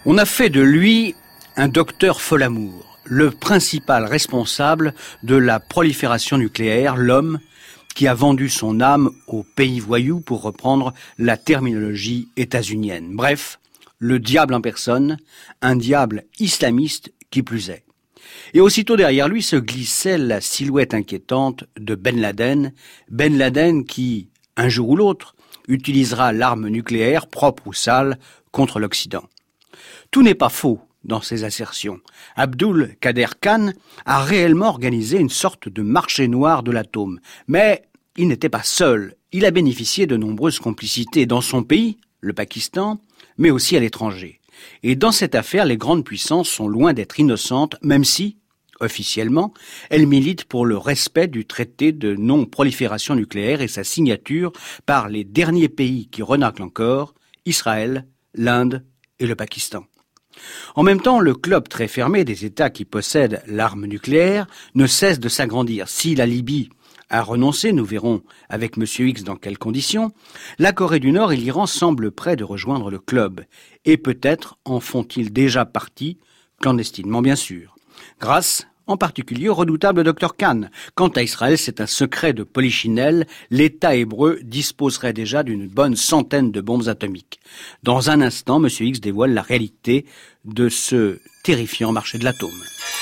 On a fait de lui un docteur Folamour, le principal responsable de la prolifération nucléaire, l'homme qui a vendu son âme aux pays voyous, pour reprendre la terminologie états-unienne. Bref, le diable en personne, un diable islamiste qui plus est. Et aussitôt derrière lui se glissait la silhouette inquiétante de Ben Laden qui, un jour ou l'autre, utilisera l'arme nucléaire, propre ou sale, contre l'Occident. Tout n'est pas faux dans ces assertions. Abdul Qader Khan a réellement organisé une sorte de marché noir de l'atome. Mais il n'était pas seul. Il a bénéficié de nombreuses complicités dans son pays, le Pakistan, mais aussi à l'étranger. Et dans cette affaire, les grandes puissances sont loin d'être innocentes, même si, officiellement, elles militent pour le respect du traité de non-prolifération nucléaire et sa signature par les derniers pays qui renâclent encore, Israël, l'Inde et le Pakistan. En même temps, le club très fermé des États qui possèdent l'arme nucléaire ne cesse de s'agrandir. Si la Libye a renoncé, nous verrons avec M. X dans quelles conditions, la Corée du Nord et l'Iran semblent prêts de rejoindre le club. Et peut-être en font-ils déjà partie, clandestinement bien sûr, grâce en particulier au redoutable Dr Khan. Quant à Israël, c'est un secret de polichinelle. L'État hébreu disposerait déjà d'une bonne centaine de bombes atomiques. Dans un instant, M. X dévoile la réalité de ce terrifiant marché de l'atome.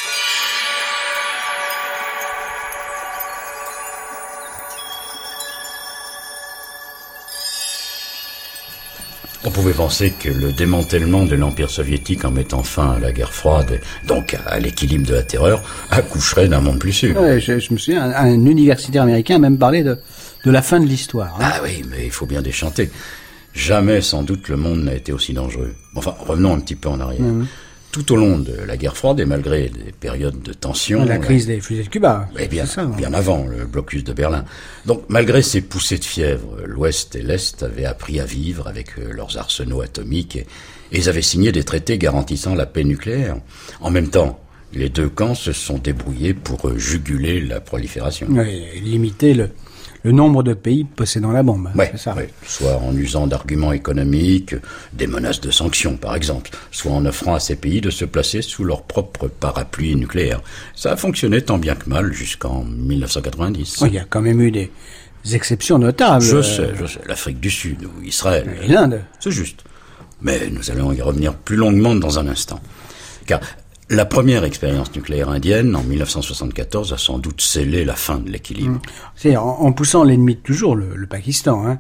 On pouvait penser que le démantèlement de l'Empire soviétique en mettant fin à la guerre froide, donc à l'équilibre de la terreur, accoucherait d'un monde plus sûr. Ouais, je me souviens, un universitaire américain a même parlé de la fin de l'histoire. Ah oui, mais il faut bien déchanter. Jamais, sans doute, le monde n'a été aussi dangereux. Enfin, revenons un petit peu en arrière. Tout au long de la guerre froide, et malgré des périodes de tension... La crise des fusées de Cuba. Bien avant, le blocus de Berlin. Donc, malgré ces poussées de fièvre, l'Ouest et l'Est avaient appris à vivre avec leurs arsenaux atomiques et ils avaient signé des traités garantissant la paix nucléaire. En même temps, les deux camps se sont débrouillés pour juguler la prolifération. Oui, limiter le nombre de pays possédant la bombe. C'est ça. Soit en usant d'arguments économiques, des menaces de sanctions par exemple, soit en offrant à ces pays de se placer sous leur propre parapluie nucléaire. Ça a fonctionné tant bien que mal jusqu'en 1990. Il y a quand même eu des exceptions notables. Je sais. L'Afrique du Sud ou Israël. Et l'Inde. C'est juste. Mais nous allons y revenir plus longuement dans un instant. Car la première expérience nucléaire indienne, en 1974, a sans doute scellé la fin de l'équilibre. C'est en poussant l'ennemi de toujours, le Pakistan,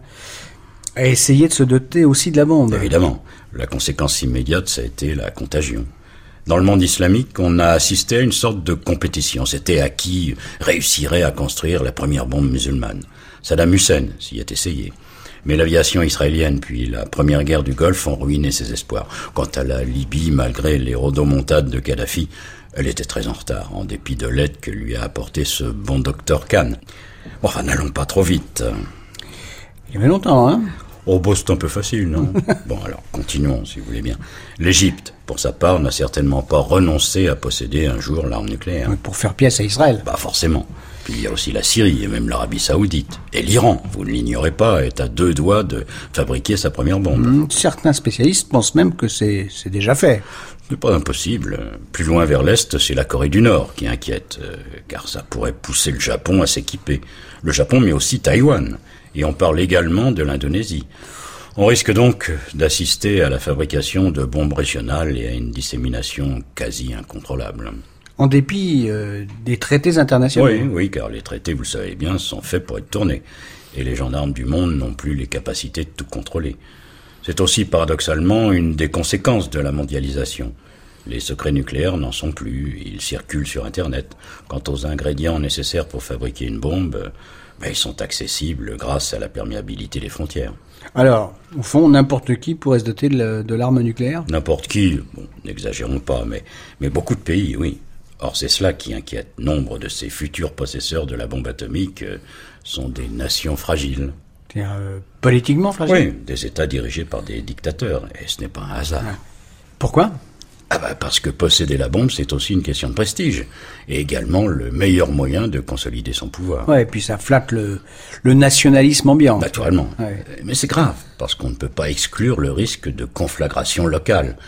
à essayer de se doter aussi de la bombe. Évidemment. La conséquence immédiate, ça a été la contagion. Dans le monde islamique, on a assisté à une sorte de compétition. C'était à qui réussirait à construire la première bombe musulmane. Saddam Hussein s'y est essayé. Mais l'aviation israélienne puis la première guerre du Golfe ont ruiné ses espoirs. Quant à la Libye, malgré les rodomontades de Kadhafi, elle était très en retard, en dépit de l'aide que lui a apporté ce bon docteur Khan. Bon, enfin, n'allons pas trop vite. Il y avait longtemps, hein? Oh, c'est un peu facile, non? Bon, alors, continuons, si vous voulez bien. L'Égypte, pour sa part, n'a certainement pas renoncé à posséder un jour l'arme nucléaire. Pour faire pièce à Israël. Forcément. Puis il y a aussi la Syrie et même l'Arabie Saoudite. Et l'Iran, vous ne l'ignorez pas, est à 2 doigts de fabriquer sa première bombe. Certains spécialistes pensent même que c'est déjà fait. Ce n'est pas impossible. Plus loin vers l'Est, c'est la Corée du Nord qui inquiète, car ça pourrait pousser le Japon à s'équiper. Le Japon, mais aussi Taïwan. Et on parle également de l'Indonésie. On risque donc d'assister à la fabrication de bombes régionales et à une dissémination quasi incontrôlable. En dépit des traités internationaux. Oui, car les traités, vous le savez bien, sont faits pour être tournés. Et les gendarmes du monde n'ont plus les capacités de tout contrôler. C'est aussi paradoxalement une des conséquences de la mondialisation. Les secrets nucléaires n'en sont plus, ils circulent sur Internet. Quant aux ingrédients nécessaires pour fabriquer une bombe, ils sont accessibles grâce à la perméabilité des frontières. Alors, au fond, n'importe qui pourrait se doter de l'arme nucléaire? N'importe qui, n'exagérons pas, mais beaucoup de pays, oui. Or, c'est cela qui inquiète. Nombre de ces futurs possesseurs de la bombe atomique sont des nations fragiles. C'est-à-dire politiquement fragiles? Oui, des États dirigés par des dictateurs, et ce n'est pas un hasard. Pourquoi? Parce que posséder la bombe, c'est aussi une question de prestige, et également le meilleur moyen de consolider son pouvoir. Et puis ça flatte le nationalisme ambiant. Naturellement. Mais c'est grave, parce qu'on ne peut pas exclure le risque de conflagration locale.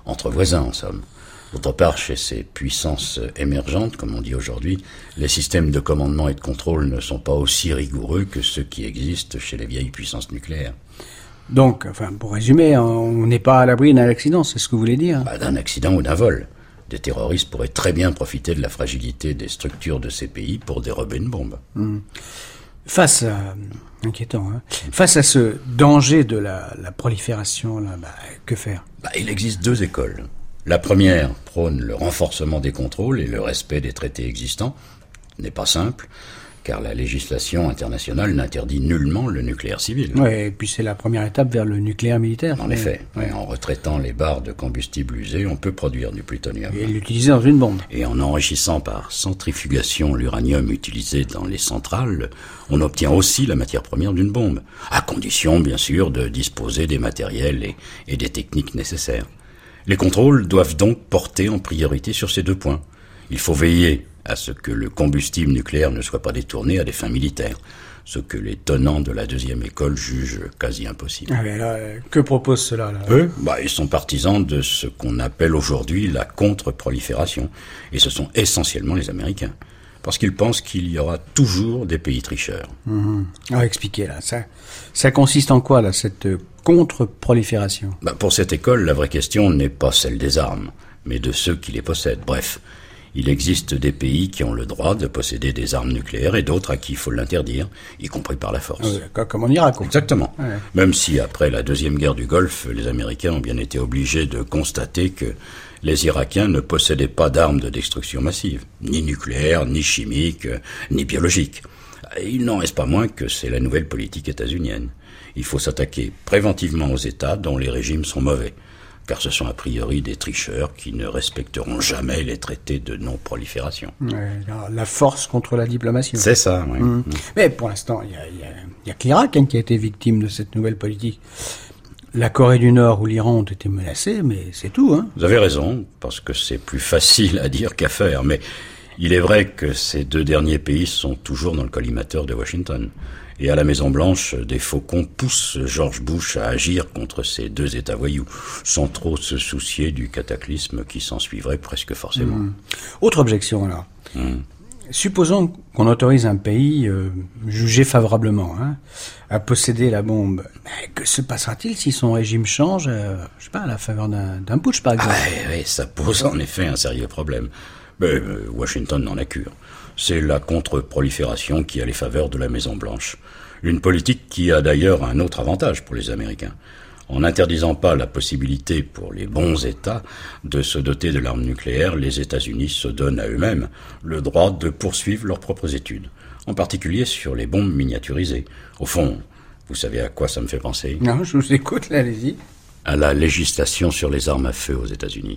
entre voisins en somme. D'autre part, chez ces puissances émergentes, comme on dit aujourd'hui, les systèmes de commandement et de contrôle ne sont pas aussi rigoureux que ceux qui existent chez les vieilles puissances nucléaires. Donc, pour résumer, on n'est pas à l'abri d'un accident, c'est ce que vous voulez dire? D'un accident ou d'un vol. Des terroristes pourraient très bien profiter de la fragilité des structures de ces pays pour dérober une bombe. Face à ce danger de la prolifération, là, que faire? Il existe deux écoles. La première prône le renforcement des contrôles et le respect des traités existants. Ce n'est pas simple, car la législation internationale n'interdit nullement le nucléaire civil. Oui, et puis c'est la première étape vers le nucléaire militaire. En effet, en retraitant les barres de combustible usé, on peut produire du plutonium. Et l'utiliser dans une bombe. Et en enrichissant par centrifugation l'uranium utilisé dans les centrales, on obtient aussi la matière première d'une bombe, à condition, bien sûr, de disposer des matériels et des techniques nécessaires. Les contrôles doivent donc porter en priorité sur ces deux points. Il faut veiller à ce que le combustible nucléaire ne soit pas détourné à des fins militaires, ce que les tenants de la deuxième école jugent quasi impossible. Mais là, que propose cela, là? Eux, ils sont partisans de ce qu'on appelle aujourd'hui la contre-prolifération, et ce sont essentiellement les Américains, parce qu'ils pensent qu'il y aura toujours des pays tricheurs. Expliquez, là, ça consiste en quoi, là, cette contre-prolifération? Pour cette école, la vraie question n'est pas celle des armes, mais de ceux qui les possèdent. Bref, il existe des pays qui ont le droit de posséder des armes nucléaires et d'autres à qui il faut l'interdire, y compris par la force. Comme en Irak. Exactement. Ouais. Même si, après la deuxième guerre du Golfe, les Américains ont bien été obligés de constater que les Irakiens ne possédaient pas d'armes de destruction massive, ni nucléaires, ni chimiques, ni biologiques. Il n'en reste pas moins que c'est la nouvelle politique états-unienne. Il faut s'attaquer préventivement aux États dont les régimes sont mauvais, car ce sont a priori des tricheurs qui ne respecteront jamais les traités de non-prolifération. La force contre la diplomatie. C'est ça, oui. Mais pour l'instant, il y a que l'Irak qui a été victime de cette nouvelle politique. La Corée du Nord ou l'Iran ont été menacés, mais c'est tout. Vous avez raison, parce que c'est plus facile à dire qu'à faire, mais il est vrai que ces deux derniers pays sont toujours dans le collimateur de Washington. Et à la Maison-Blanche, des faucons poussent George Bush à agir contre ces deux États voyous, sans trop se soucier du cataclysme qui s'en suivrait presque forcément. Autre objection, alors. Supposons qu'on autorise un pays jugé favorablement à posséder la bombe. Que se passera-t-il si son régime change, à la faveur d'un putsch, par exemple? Ça pose en effet un sérieux problème. Mais Washington n'en a cure. C'est la contre-prolifération qui a les faveurs de la Maison-Blanche. Une politique qui a d'ailleurs un autre avantage pour les Américains. En n'interdisant pas la possibilité pour les bons États de se doter de l'arme nucléaire, les États-Unis se donnent à eux-mêmes le droit de poursuivre leurs propres études, en particulier sur les bombes miniaturisées. Au fond, vous savez à quoi ça me fait penser? Non, je vous écoute, là, allez-y. À la législation sur les armes à feu aux États-Unis.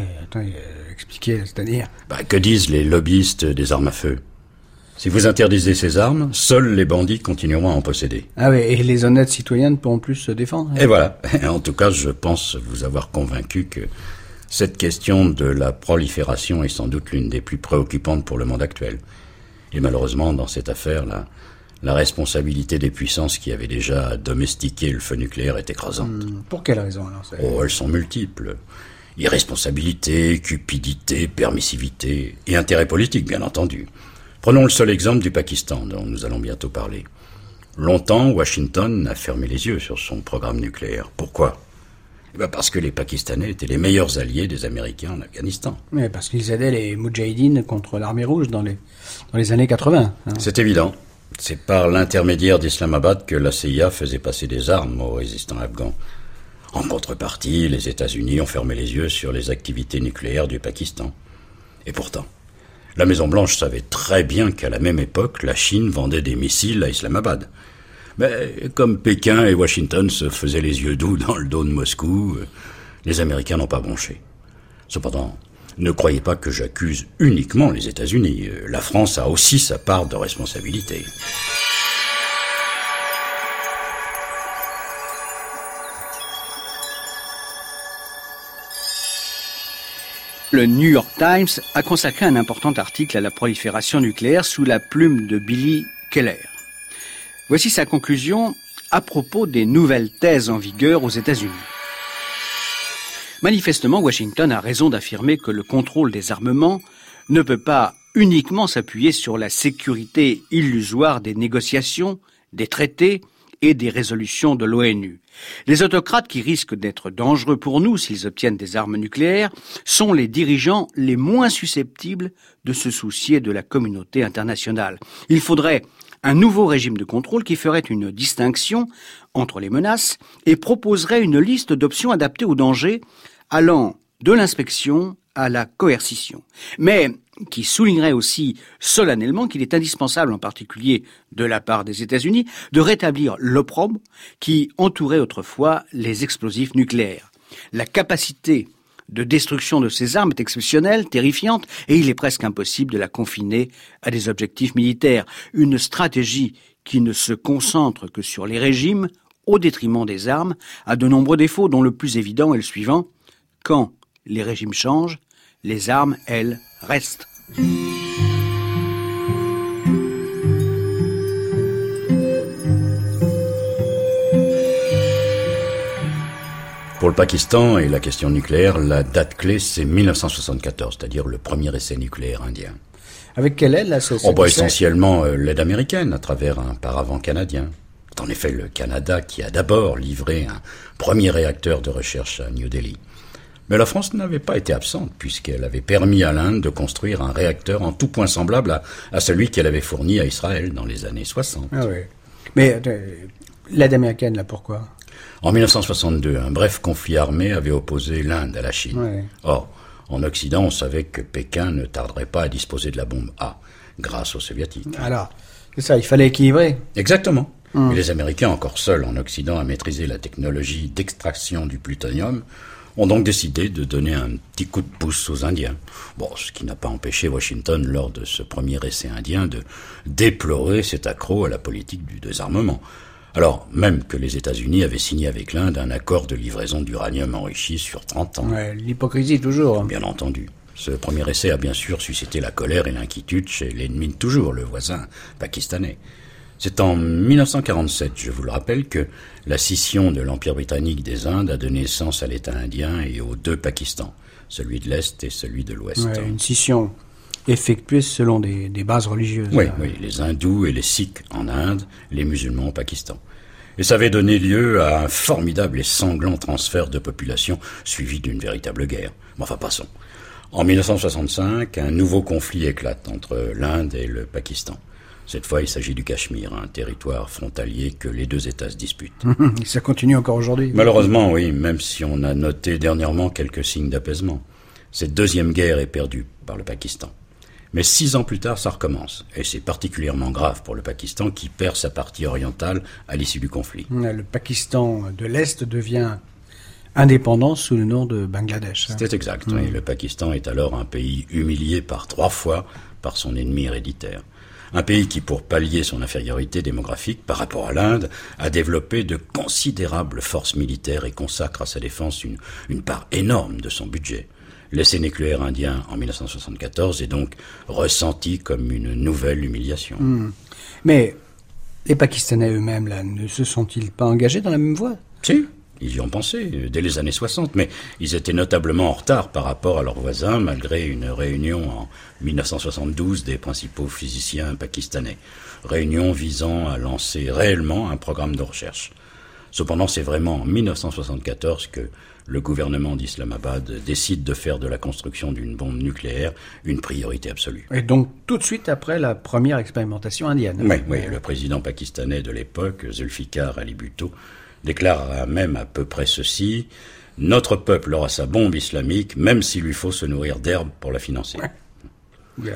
Expliquez, c'est-à-dire? Que disent les lobbyistes des armes à feu? Si vous interdisez ces armes, seuls les bandits continueront à en posséder. Et les honnêtes citoyens ne pourront plus se défendre? Et voilà. En tout cas, je pense vous avoir convaincu que cette question de la prolifération est sans doute l'une des plus préoccupantes pour le monde actuel. Et malheureusement, dans cette affaire, la responsabilité des puissances qui avaient déjà domestiqué le feu nucléaire est écrasante. Pour quelle raison, alors? Elles sont multiples. Irresponsabilité, cupidité, permissivité et intérêt politique, bien entendu. Prenons le seul exemple du Pakistan, dont nous allons bientôt parler. Longtemps, Washington a fermé les yeux sur son programme nucléaire. Pourquoi? Parce que les Pakistanais étaient les meilleurs alliés des Américains en Afghanistan. Mais parce qu'ils aidaient les Moudjahidines contre l'armée rouge dans les années 80. C'est évident. C'est par l'intermédiaire d'Islamabad que la CIA faisait passer des armes aux résistants afghans. En contrepartie, les États-Unis ont fermé les yeux sur les activités nucléaires du Pakistan. Et pourtant, la Maison-Blanche savait très bien qu'à la même époque, la Chine vendait des missiles à Islamabad. Mais comme Pékin et Washington se faisaient les yeux doux dans le dos de Moscou, les Américains n'ont pas bronché. Cependant, ne croyez pas que j'accuse uniquement les États-Unis. La France a aussi sa part de responsabilité. Le New York Times a consacré un important article à la prolifération nucléaire sous la plume de Billy Keller. Voici sa conclusion à propos des nouvelles thèses en vigueur aux États-Unis. Manifestement, Washington a raison d'affirmer que le contrôle des armements ne peut pas uniquement s'appuyer sur la sécurité illusoire des négociations, des traités et des résolutions de l'ONU. Les autocrates qui risquent d'être dangereux pour nous s'ils obtiennent des armes nucléaires sont les dirigeants les moins susceptibles de se soucier de la communauté internationale. Il faudrait un nouveau régime de contrôle qui ferait une distinction entre les menaces et proposerait une liste d'options adaptées aux dangers allant de l'inspection à la coercition, mais qui soulignerait aussi solennellement qu'il est indispensable, en particulier de la part des États-Unis, de rétablir l'opprobre qui entourait autrefois les explosifs nucléaires. La capacité de destruction de ces armes est exceptionnelle, terrifiante, et il est presque impossible de la confiner à des objectifs militaires. Une stratégie qui ne se concentre que sur les régimes, au détriment des armes, a de nombreux défauts, dont le plus évident est le suivant. Quand les régimes changent, les armes, elles, restent. Pour le Pakistan et la question nucléaire, la date clé, c'est 1974, c'est-à-dire le premier essai nucléaire indien. Avec quelle aide, là, essentiellement l'aide américaine, à travers un paravent canadien. C'est en effet le Canada qui a d'abord livré un premier réacteur de recherche à New Delhi. Mais la France n'avait pas été absente, puisqu'elle avait permis à l'Inde de construire un réacteur en tout point semblable à celui qu'elle avait fourni à Israël dans les années 60. Ah oui. Mais l'aide américaine, là, pourquoi ? En 1962, un bref conflit armé avait opposé l'Inde à la Chine. Oui. Or, en Occident, on savait que Pékin ne tarderait pas à disposer de la bombe A, grâce aux Soviétiques. Alors, c'est ça, il fallait équilibrer. Exactement. Et les Américains, encore seuls en Occident à maîtriser la technologie d'extraction du plutonium, ont donc décidé de donner un petit coup de pouce aux Indiens. Bon, ce qui n'a pas empêché Washington, lors de ce premier essai indien, de déplorer cet accroc à la politique du désarmement. Alors, même que les États-Unis avaient signé avec l'Inde un accord de livraison d'uranium enrichi sur 30 ans. Ouais, l'hypocrisie, toujours. Bien entendu. Ce premier essai a bien sûr suscité la colère et l'inquiétude chez l'ennemi de toujours, le voisin pakistanais. C'est en 1947, je vous le rappelle, que la scission de l'Empire britannique des Indes a donné naissance à l'État indien et aux deux Pakistans, celui de l'Est et celui de l'Ouest. Ouais, une scission effectuée selon des bases religieuses. Oui, les hindous et les sikhs en Inde, les musulmans au Pakistan. Et ça avait donné lieu à un formidable et sanglant transfert de population suivi d'une véritable guerre. Mais enfin, passons. En 1965, un nouveau conflit éclate entre l'Inde et le Pakistan. Cette fois, il s'agit du Cachemire, un territoire frontalier que les deux États se disputent. Ça continue encore aujourd'hui. Malheureusement, oui, même si on a noté dernièrement quelques signes d'apaisement. Cette deuxième guerre est perdue par le Pakistan. Mais 6 ans plus tard, ça recommence. Et c'est particulièrement grave pour le Pakistan qui perd sa partie orientale à l'issue du conflit. Le Pakistan de l'Est devient indépendant sous le nom de Bangladesh. C'est exact. Oui. Le Pakistan est alors un pays humilié par 3 fois par son ennemi héréditaire. Un pays qui, pour pallier son infériorité démographique par rapport à l'Inde, a développé de considérables forces militaires et consacre à sa défense une part énorme de son budget. L'essai nucléaire indien en 1974 est donc ressenti comme une nouvelle humiliation. Mais les Pakistanais eux-mêmes, là, ne se sont-ils pas engagés dans la même voie ? Si, ils y ont pensé, dès les années 60, mais ils étaient notablement en retard par rapport à leurs voisins, malgré une réunion en 1972 des principaux physiciens pakistanais. Réunion visant à lancer réellement un programme de recherche. Cependant, c'est vraiment en 1974 que le gouvernement d'Islamabad décide de faire de la construction d'une bombe nucléaire une priorité absolue. Et donc tout de suite après la première expérimentation indienne. Oui, le président pakistanais de l'époque, Zulfikar Ali Bhutto, déclare même à peu près ceci: « Notre peuple aura sa bombe islamique, même s'il lui faut se nourrir d'herbes pour la financer. Ouais.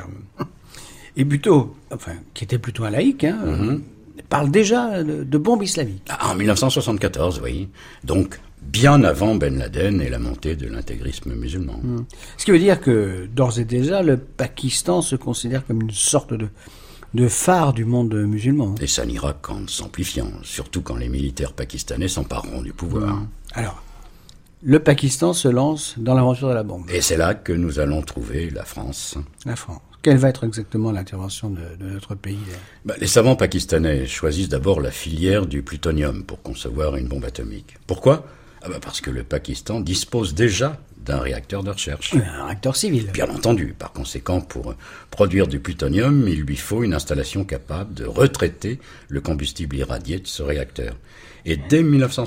Et Bhutto, qui était plutôt un laïc, parle déjà de bombe islamique. En 1974, oui. Donc, bien avant Ben Laden et la montée de l'intégrisme musulman. Ce qui veut dire que, d'ores et déjà, le Pakistan se considère comme une sorte de phare du monde musulman. Et ça n'ira qu'en s'amplifiant, surtout quand les militaires pakistanais s'empareront du pouvoir. Alors, le Pakistan se lance dans l'aventure de la bombe. Et c'est là que nous allons trouver la France. La France. Quelle va être exactement l'intervention de notre pays ? Les savants pakistanais choisissent d'abord la filière du plutonium pour concevoir une bombe atomique. Pourquoi ? Parce que le Pakistan dispose déjà d'un réacteur de recherche. Un réacteur civil. Bien entendu. Par conséquent, pour produire du plutonium, il lui faut une installation capable de retraiter le combustible irradié de ce réacteur. Et dès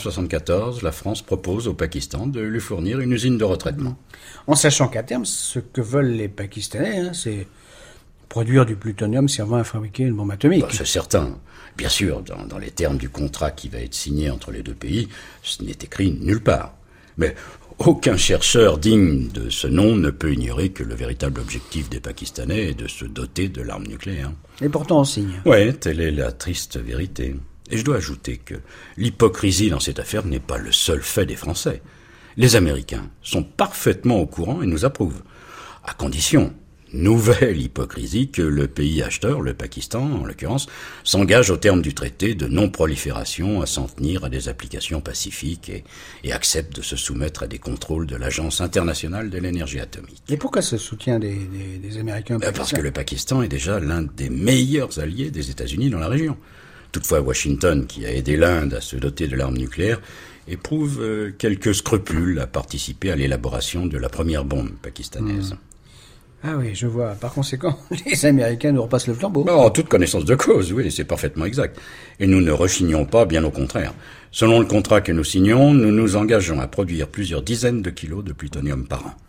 1974, la France propose au Pakistan de lui fournir une usine de retraitement. En sachant qu'à terme, ce que veulent les Pakistanais, c'est produire du plutonium servant à fabriquer une bombe atomique. C'est certain. Bien sûr, dans les termes du contrat qui va être signé entre les deux pays, ce n'est écrit nulle part. Mais aucun chercheur digne de ce nom ne peut ignorer que le véritable objectif des Pakistanais est de se doter de l'arme nucléaire. Et pourtant on signe. Ouais, telle est la triste vérité. Et je dois ajouter que l'hypocrisie dans cette affaire n'est pas le seul fait des Français. Les Américains sont parfaitement au courant et nous approuvent. À condition, nouvelle hypocrisie, que le pays acheteur, le Pakistan en l'occurrence, s'engage au terme du traité de non-prolifération à s'en tenir à des applications pacifiques et accepte de se soumettre à des contrôles de l'Agence internationale de l'énergie atomique. Et pourquoi ce soutien des Américains au Pakistan ? Parce que le Pakistan est déjà l'un des meilleurs alliés des États-Unis dans la région. Toutefois, Washington, qui a aidé l'Inde à se doter de l'arme nucléaire, éprouve quelques scrupules à participer à l'élaboration de la première bombe pakistanaise. Ah oui, je vois. Par conséquent, les Américains nous repassent le flambeau. En toute connaissance de cause, oui, c'est parfaitement exact. Et nous ne rechignons pas, bien au contraire. Selon le contrat que nous signons, nous nous engageons à produire plusieurs dizaines de kilos de plutonium par an.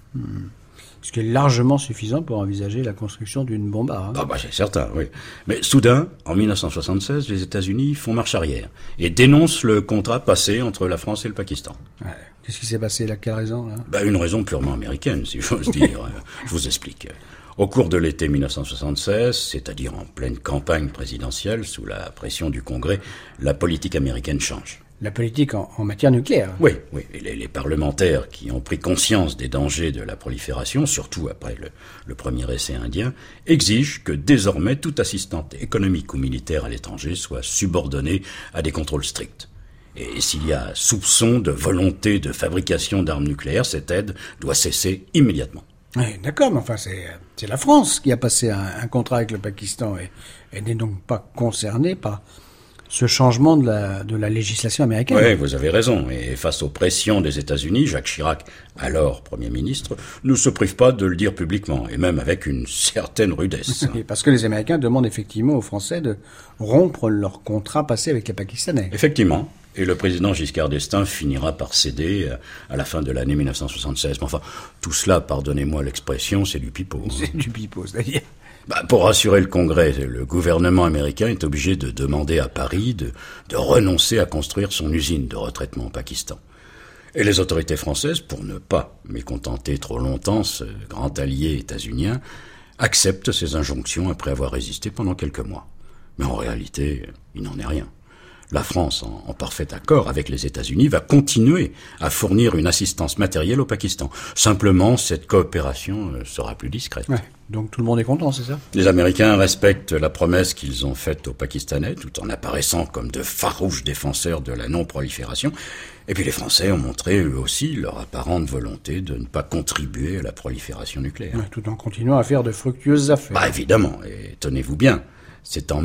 Ce qui est largement suffisant pour envisager la construction d'une bombe à. C'est certain, oui. Mais soudain, en 1976, les États-Unis font marche arrière et dénoncent le contrat passé entre la France et le Pakistan. Ouais. Qu'est-ce qui s'est passé là ? Quelle raison là ? Une raison purement américaine, si j'ose dire. Je vous explique. Au cours de l'été 1976, c'est-à-dire en pleine campagne présidentielle, sous la pression du Congrès, la politique américaine change. La politique en matière nucléaire. Oui. Et les parlementaires qui ont pris conscience des dangers de la prolifération, surtout après le premier essai indien, exigent que désormais toute assistance économique ou militaire à l'étranger soit subordonnée à des contrôles stricts. Et s'il y a soupçon de volonté de fabrication d'armes nucléaires, cette aide doit cesser immédiatement. Oui, d'accord, mais enfin c'est la France qui a passé un contrat avec le Pakistan et elle n'est donc pas concernée par ce changement de la législation américaine. Oui, vous avez raison. Et face aux pressions des États-Unis, Jacques Chirac, alors Premier ministre, ne se prive pas de le dire publiquement, et même avec une certaine rudesse. Parce que les Américains demandent effectivement aux Français de rompre leur contrat passé avec les Pakistanais. Effectivement. Et le président Giscard d'Estaing finira par céder à la fin de l'année 1976. Mais enfin, tout cela, pardonnez-moi l'expression, c'est du pipeau. C'est du pipeau, c'est-à-dire... Pour rassurer le Congrès, le gouvernement américain est obligé de demander à Paris de renoncer à construire son usine de retraitement au Pakistan. Et les autorités françaises, pour ne pas mécontenter trop longtemps ce grand allié états-unien, acceptent ces injonctions après avoir résisté pendant quelques mois. Mais en réalité, il n'en est rien. La France, en parfait accord avec les États-Unis, va continuer à fournir une assistance matérielle au Pakistan. Simplement, cette coopération sera plus discrète. Ouais, donc tout le monde est content, c'est ça ? Les Américains respectent la promesse qu'ils ont faite aux Pakistanais, tout en apparaissant comme de farouches défenseurs de la non-prolifération. Et puis les Français ont montré, eux aussi, leur apparente volonté de ne pas contribuer à la prolifération nucléaire. Ouais, tout en continuant à faire de fructueuses affaires. Évidemment, et tenez-vous bien. C'est en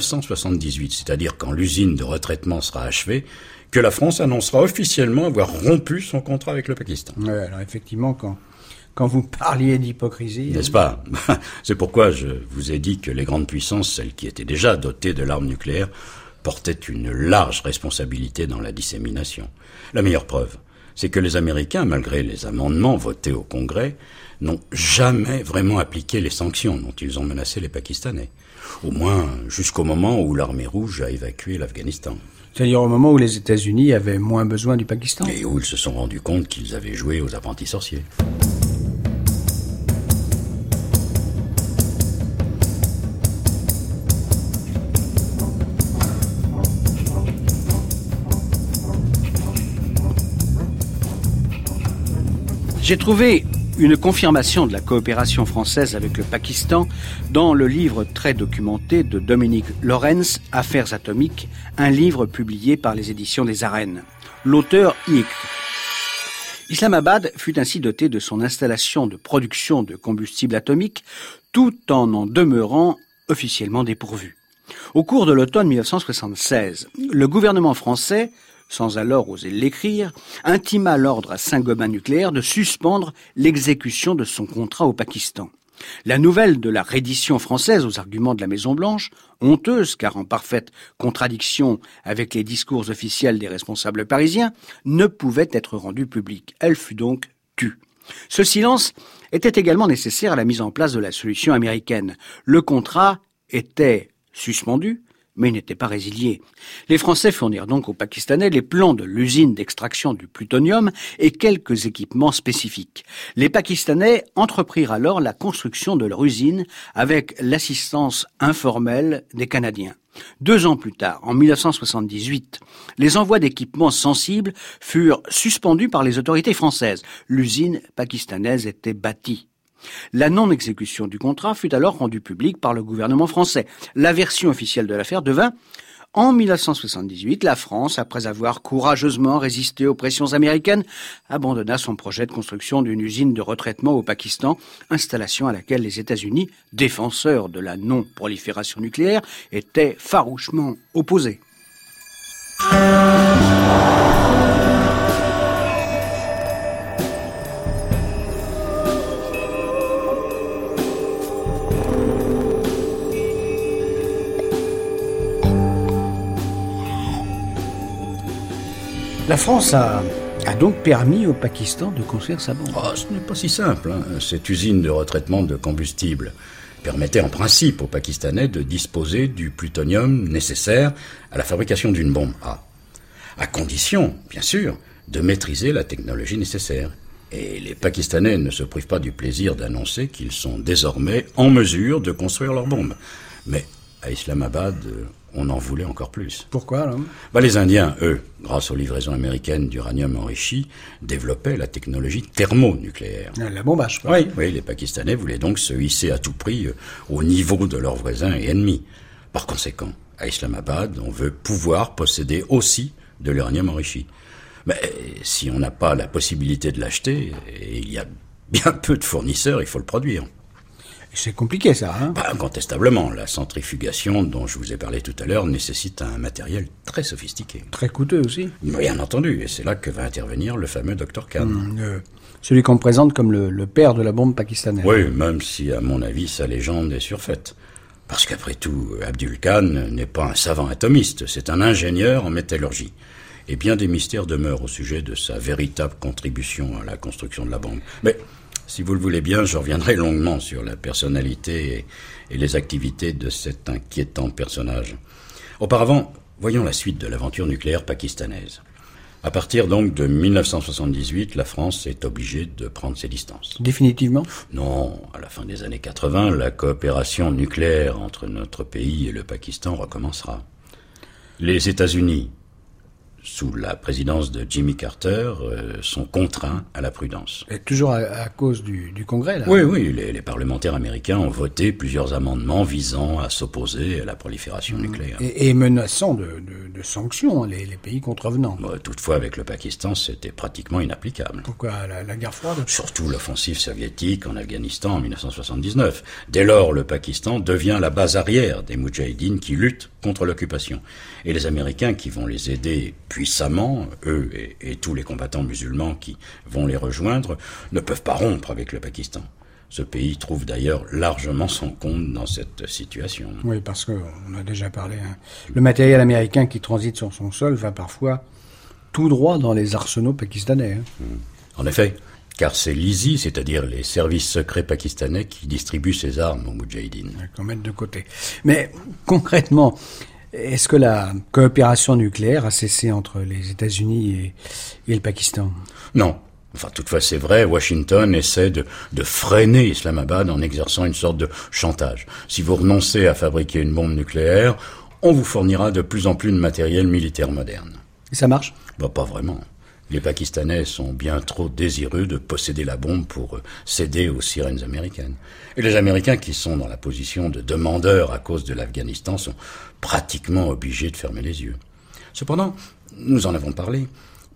1978, c'est-à-dire quand l'usine de retraitement sera achevée, que la France annoncera officiellement avoir rompu son contrat avec le Pakistan. Ouais, alors effectivement, quand vous parliez d'hypocrisie... N'est-ce pas ? C'est pourquoi je vous ai dit que les grandes puissances, celles qui étaient déjà dotées de l'arme nucléaire, portaient une large responsabilité dans la dissémination. La meilleure preuve, c'est que les Américains, malgré les amendements votés au Congrès, n'ont jamais vraiment appliqué les sanctions dont ils ont menacé les Pakistanais. Au moins jusqu'au moment où l'armée rouge a évacué l'Afghanistan. C'est-à-dire au moment où les États-Unis avaient moins besoin du Pakistan. Et où ils se sont rendus compte qu'ils avaient joué aux apprentis sorciers. J'ai trouvé une confirmation de la coopération française avec le Pakistan dans le livre très documenté de Dominique Lorenz, Affaires atomiques, un livre publié par les éditions des Arènes. L'auteur y écrit: Islamabad fut ainsi doté de son installation de production de combustible atomique tout en demeurant officiellement dépourvu. Au cours de l'automne 1976, le gouvernement français sans alors oser l'écrire, intima l'ordre à Saint-Gobain nucléaire de suspendre l'exécution de son contrat au Pakistan. La nouvelle de la reddition française aux arguments de la Maison-Blanche, honteuse car en parfaite contradiction avec les discours officiels des responsables parisiens, ne pouvait être rendue publique. Elle fut donc tue. Ce silence était également nécessaire à la mise en place de la solution américaine. Le contrat était suspendu, mais il n'était pas résilié. Les Français fournirent donc aux Pakistanais les plans de l'usine d'extraction du plutonium et quelques équipements spécifiques. Les Pakistanais entreprirent alors la construction de leur usine avec l'assistance informelle des Canadiens. 2 ans plus tard, en 1978, les envois d'équipements sensibles furent suspendus par les autorités françaises. L'usine pakistanaise était bâtie. La non-exécution du contrat fut alors rendue publique par le gouvernement français. La version officielle de l'affaire devint: en 1978, la France, après avoir courageusement résisté aux pressions américaines, abandonna son projet de construction d'une usine de retraitement au Pakistan, installation à laquelle les États-Unis, défenseurs de la non-prolifération nucléaire, étaient farouchement opposés. La France a donc permis au Pakistan de construire sa bombe. Ce n'est pas si simple. Cette usine de retraitement de combustible permettait en principe aux Pakistanais de disposer du plutonium nécessaire à la fabrication d'une bombe à condition, bien sûr, de maîtriser la technologie nécessaire. Et les Pakistanais ne se privent pas du plaisir d'annoncer qu'ils sont désormais en mesure de construire leur bombe. Mais à Islamabad, on en voulait encore plus. Pourquoi, alors ? Les Indiens, eux, grâce aux livraisons américaines d'uranium enrichi, développaient la technologie thermonucléaire. La bombage, quoi. Oui, les Pakistanais voulaient donc se hisser à tout prix au niveau de leurs voisins et ennemis. Par conséquent, à Islamabad, on veut pouvoir posséder aussi de l'uranium enrichi. Mais si on n'a pas la possibilité de l'acheter, et il y a bien peu de fournisseurs, il faut le produire. C'est compliqué, ça, hein ? Incontestablement, la centrifugation dont je vous ai parlé tout à l'heure nécessite un matériel très sophistiqué. Très coûteux aussi. Bien entendu, et c'est là que va intervenir le fameux Dr Khan. Celui qu'on présente comme le père de la bombe pakistanaise. Oui, même si, à mon avis, sa légende est surfaite. Parce qu'après tout, Abdul Khan n'est pas un savant atomiste, c'est un ingénieur en métallurgie. Et bien des mystères demeurent au sujet de sa véritable contribution à la construction de la bombe. Mais si vous le voulez bien, je reviendrai longuement sur la personnalité et les activités de cet inquiétant personnage. Auparavant, voyons la suite de l'aventure nucléaire pakistanaise. À partir donc de 1978, la France est obligée de prendre ses distances. Définitivement ? Non, à la fin des années 80, la coopération nucléaire entre notre pays et le Pakistan recommencera. Les États-Unis, sous la présidence de Jimmy Carter, sont contraints à la prudence. Et toujours à cause du Congrès, là ? Oui, les parlementaires américains ont voté plusieurs amendements visant à s'opposer à la prolifération nucléaire. Et menaçant de sanctions les pays contrevenants. Toutefois, avec le Pakistan, c'était pratiquement inapplicable. Pourquoi la guerre froide ? Surtout l'offensive soviétique en Afghanistan en 1979. Dès lors, le Pakistan devient la base arrière des Moudjahidines qui luttent contre l'occupation. Et les Américains qui vont les aider puissamment, eux et tous les combattants musulmans qui vont les rejoindre, ne peuvent pas rompre avec le Pakistan. Ce pays trouve d'ailleurs largement son compte dans cette situation. Oui, parce qu'on a déjà parlé. Le matériel américain qui transite sur son sol va parfois tout droit dans les arsenaux pakistanais. En effet, car c'est l'ISI, c'est-à-dire les services secrets pakistanais, qui distribuent ces armes aux Moudjahidines. Qu'on mette de côté. Mais concrètement, est-ce que la coopération nucléaire a cessé entre les États-Unis et le Pakistan ? Non. Toutefois, c'est vrai, Washington essaie de freiner Islamabad en exerçant une sorte de chantage. Si vous renoncez à fabriquer une bombe nucléaire, on vous fournira de plus en plus de matériel militaire moderne. Et ça marche ? Pas vraiment. Les Pakistanais sont bien trop désireux de posséder la bombe pour céder aux sirènes américaines. Et les Américains, qui sont dans la position de demandeurs à cause de l'Afghanistan, sont pratiquement obligés de fermer les yeux. Cependant, nous en avons parlé,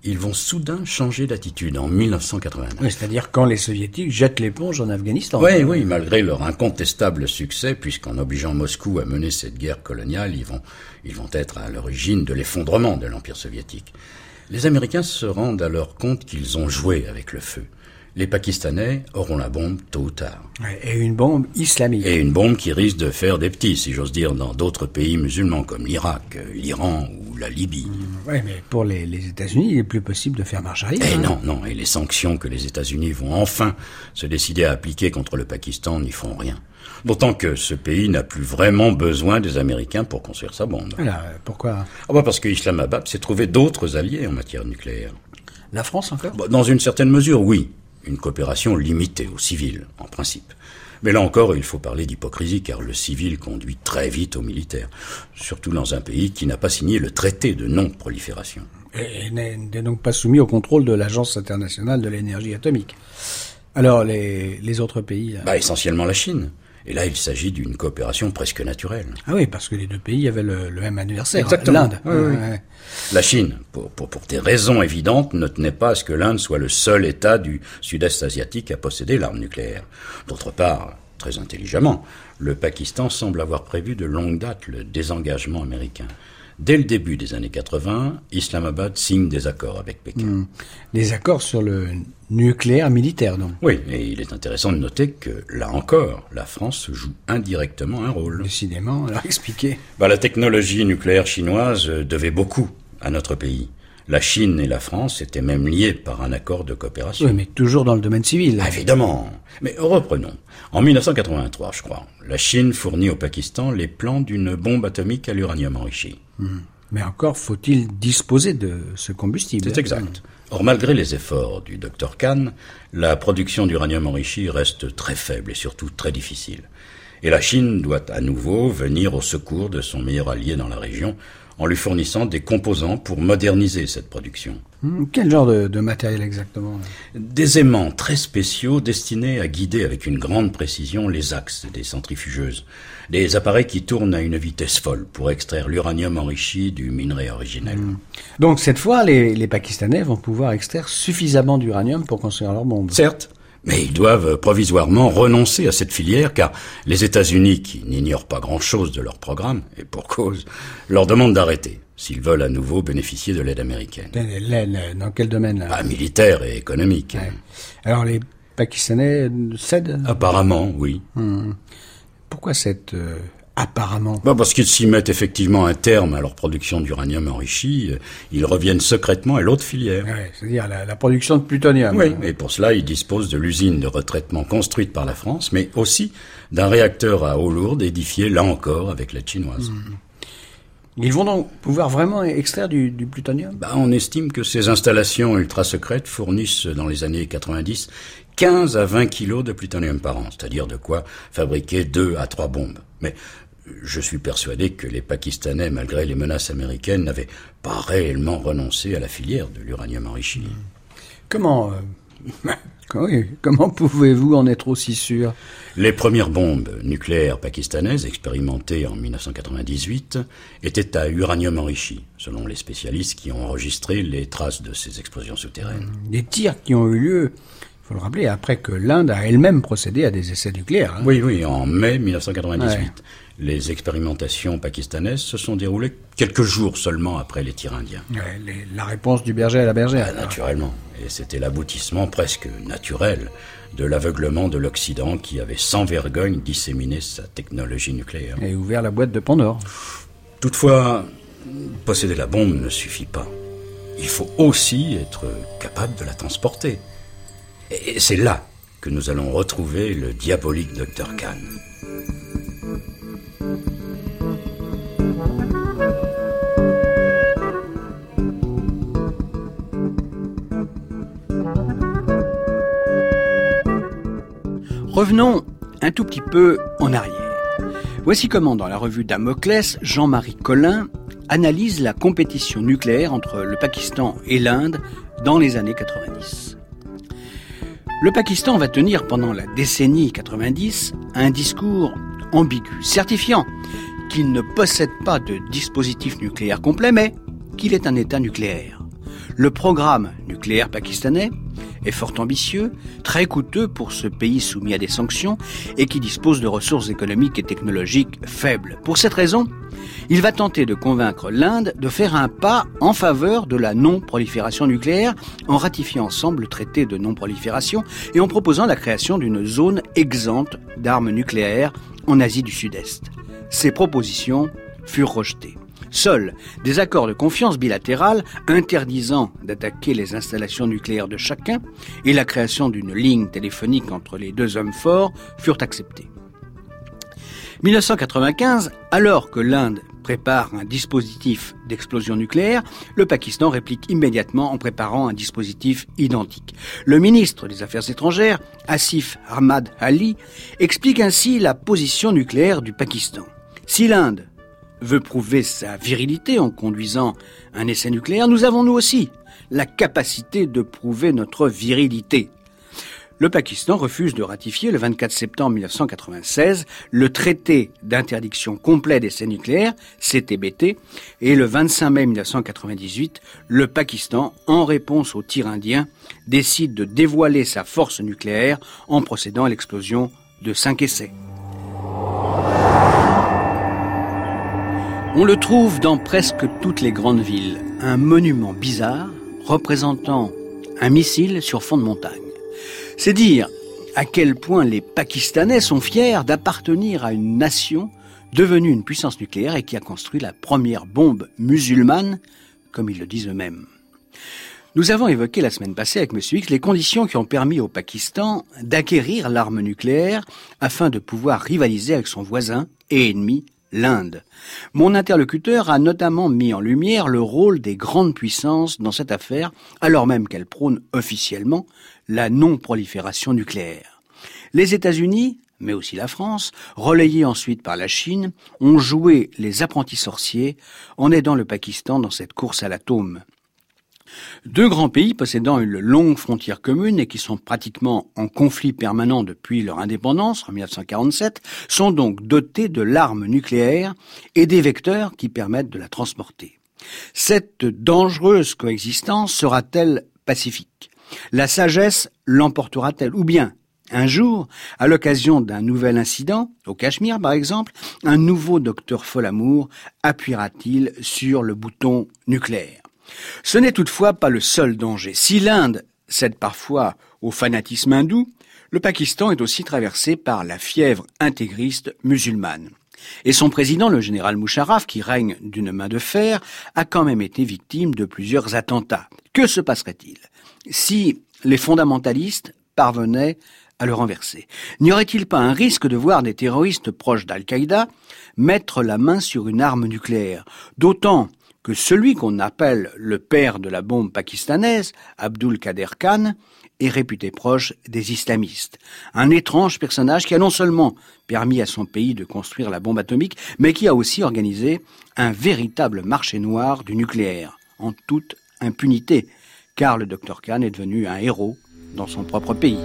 ils vont soudain changer d'attitude en 1989. Oui, c'est-à-dire quand les soviétiques jettent l'éponge en Afghanistan. Oui, malgré leur incontestable succès, puisqu'en obligeant Moscou à mener cette guerre coloniale, ils vont être à l'origine de l'effondrement de l'Empire soviétique. Les Américains se rendent alors compte qu'ils ont joué avec le feu. Les Pakistanais auront la bombe tôt ou tard. Et une bombe islamique. Et une bombe qui risque de faire des petits, si j'ose dire, dans d'autres pays musulmans comme l'Irak, l'Iran ou la Libye. Oui, mais pour les États-Unis, il est plus possible de faire marche arrière. Non, et les sanctions que les États-Unis vont enfin se décider à appliquer contre le Pakistan n'y feront rien. D'autant que ce pays n'a plus vraiment besoin des Américains pour construire sa bombe. Alors, pourquoi ? Parce que Islamabad s'est trouvé d'autres alliés en matière nucléaire. La France encore ? Dans une certaine mesure, oui. Une coopération limitée aux civils, en principe. Mais là encore, il faut parler d'hypocrisie, car le civil conduit très vite au militaire. Surtout dans un pays qui n'a pas signé le traité de non-prolifération. Et n'est donc pas soumis au contrôle de l'Agence internationale de l'énergie atomique. Alors, les autres pays... Essentiellement la Chine. Et là, il s'agit d'une coopération presque naturelle. Ah oui, parce que les deux pays avaient le même anniversaire. Exactement. L'Inde. Oui. La Chine, pour des raisons évidentes, ne tenait pas à ce que l'Inde soit le seul État du sud-est asiatique à posséder l'arme nucléaire. D'autre part, très intelligemment, le Pakistan semble avoir prévu de longue date le désengagement américain. Dès le début des années 80, Islamabad signe des accords avec Pékin. Des accords sur le nucléaire militaire, donc. Oui, et il est intéressant de noter que, là encore, la France joue indirectement un rôle. Décidément, alors expliquez. La technologie nucléaire chinoise devait beaucoup à notre pays. La Chine et la France étaient même liées par un accord de coopération. Oui, mais toujours dans le domaine civil. Évidemment. Mais reprenons. En 1983, je crois, la Chine fournit au Pakistan les plans d'une bombe atomique à l'uranium enrichi. Mais encore faut-il disposer de ce combustible. C'est exact. Or, malgré les efforts du Dr Khan, la production d'uranium enrichi reste très faible et surtout très difficile. Et la Chine doit à nouveau venir au secours de son meilleur allié dans la région en lui fournissant des composants pour moderniser cette production. Quel genre de matériel exactement ? Des aimants très spéciaux destinés à guider avec une grande précision les axes des centrifugeuses. Des appareils qui tournent à une vitesse folle pour extraire l'uranium enrichi du minerai originel. Donc cette fois, les Pakistanais vont pouvoir extraire suffisamment d'uranium pour construire leur bombe. Certes. Mais ils doivent provisoirement renoncer à cette filière car les États-Unis, qui n'ignorent pas grand-chose de leur programme, et pour cause, leur demandent d'arrêter s'ils veulent à nouveau bénéficier de l'aide américaine. L'aide, dans quel domaine là ? Militaire et économique. Ouais. Alors les Pakistanais cèdent ? Apparemment, oui. Pourquoi cette... apparemment. Parce qu'ils s'y mettent effectivement un terme à leur production d'uranium enrichi, ils reviennent secrètement à l'autre filière. Ouais, c'est-à-dire la production de plutonium. Oui, et pour cela, ils disposent de l'usine de retraitement construite par la France, mais aussi d'un réacteur à eau lourde édifié, là encore, avec l'aide chinoise. Ils vont donc pouvoir vraiment extraire du plutonium ? On estime que ces installations ultra-secrètes fournissent, dans les années 90, 15 à 20 kilos de plutonium par an, c'est-à-dire de quoi fabriquer 2 à 3 bombes. Mais je suis persuadé que les Pakistanais, malgré les menaces américaines, n'avaient pas réellement renoncé à la filière de l'uranium enrichi. Comment pouvez-vous en être aussi sûr ? Les premières bombes nucléaires pakistanaises, expérimentées en 1998, étaient à uranium enrichi, selon les spécialistes qui ont enregistré les traces de ces explosions souterraines. Des tirs qui ont eu lieu, il faut le rappeler, après que l'Inde a elle-même procédé à des essais nucléaires. Oui, en mai 1998. Ouais. Les expérimentations pakistanaises se sont déroulées quelques jours seulement après les tirs indiens. Ouais, la réponse du berger à la bergère. Naturellement. Et c'était l'aboutissement presque naturel de l'aveuglement de l'Occident qui avait sans vergogne disséminé sa technologie nucléaire. Et ouvert la boîte de Pandore. Toutefois, posséder la bombe ne suffit pas. Il faut aussi être capable de la transporter. Et c'est là que nous allons retrouver le diabolique Dr Khan. Revenons un tout petit peu en arrière. Voici comment, dans la revue Damoclès, Jean-Marie Collin analyse la compétition nucléaire entre le Pakistan et l'Inde dans les années 90. Le Pakistan va tenir pendant la décennie 90 un discours ambigu, certifiant qu'il ne possède pas de dispositif nucléaire complet, mais qu'il est un État nucléaire. Le programme nucléaire pakistanais est fort ambitieux, très coûteux pour ce pays soumis à des sanctions et qui dispose de ressources économiques et technologiques faibles. Pour cette raison, il va tenter de convaincre l'Inde de faire un pas en faveur de la non-prolifération nucléaire en ratifiant ensemble le traité de non-prolifération et en proposant la création d'une zone exempte d'armes nucléaires en Asie du Sud-Est. Ces propositions furent rejetées. Seuls des accords de confiance bilatérales interdisant d'attaquer les installations nucléaires de chacun et la création d'une ligne téléphonique entre les deux hommes forts furent acceptés. 1995, alors que l'Inde prépare un dispositif d'explosion nucléaire, le Pakistan réplique immédiatement en préparant un dispositif identique. Le ministre des Affaires étrangères, Asif Ahmad Ali, explique ainsi la position nucléaire du Pakistan. Si l'Inde veut prouver sa virilité en conduisant un essai nucléaire, nous avons nous aussi la capacité de prouver notre virilité. Le Pakistan refuse de ratifier le 24 septembre 1996 le traité d'interdiction complet d'essais nucléaires, CTBT, et le 25 mai 1998, le Pakistan, en réponse au tir indien, décide de dévoiler sa force nucléaire en procédant à l'explosion de 5 essais. On le trouve dans presque toutes les grandes villes, un monument bizarre représentant un missile sur fond de montagne. C'est dire à quel point les Pakistanais sont fiers d'appartenir à une nation devenue une puissance nucléaire et qui a construit la première bombe musulmane, comme ils le disent eux-mêmes. Nous avons évoqué la semaine passée avec M. X les conditions qui ont permis au Pakistan d'acquérir l'arme nucléaire afin de pouvoir rivaliser avec son voisin et ennemi, l'Inde. Mon interlocuteur a notamment mis en lumière le rôle des grandes puissances dans cette affaire, alors même qu'elles prônent officiellement la non-prolifération nucléaire. Les États-Unis, mais aussi la France, relayés ensuite par la Chine, ont joué les apprentis sorciers en aidant le Pakistan dans cette course à l'atome. Deux grands pays possédant une longue frontière commune et qui sont pratiquement en conflit permanent depuis leur indépendance en 1947 sont donc dotés de l'arme nucléaire et des vecteurs qui permettent de la transporter. Cette dangereuse coexistence sera-t-elle pacifique ? La sagesse l'emportera-t-elle ? Ou bien, un jour, à l'occasion d'un nouvel incident, au Cachemire par exemple, un nouveau docteur Folamour appuiera-t-il sur le bouton nucléaire ? Ce n'est toutefois pas le seul danger. Si l'Inde cède parfois au fanatisme hindou, le Pakistan est aussi traversé par la fièvre intégriste musulmane. Et son président, le général Musharraf, qui règne d'une main de fer, a quand même été victime de plusieurs attentats. Que se passerait-il si les fondamentalistes parvenaient à le renverser ? N'y aurait-il pas un risque de voir des terroristes proches d'Al-Qaïda mettre la main sur une arme nucléaire ? D'autant que celui qu'on appelle le père de la bombe pakistanaise, Abdul Qader Khan, est réputé proche des islamistes. Un étrange personnage qui a non seulement permis à son pays de construire la bombe atomique, mais qui a aussi organisé un véritable marché noir du nucléaire, en toute impunité, car le Dr Khan est devenu un héros dans son propre pays.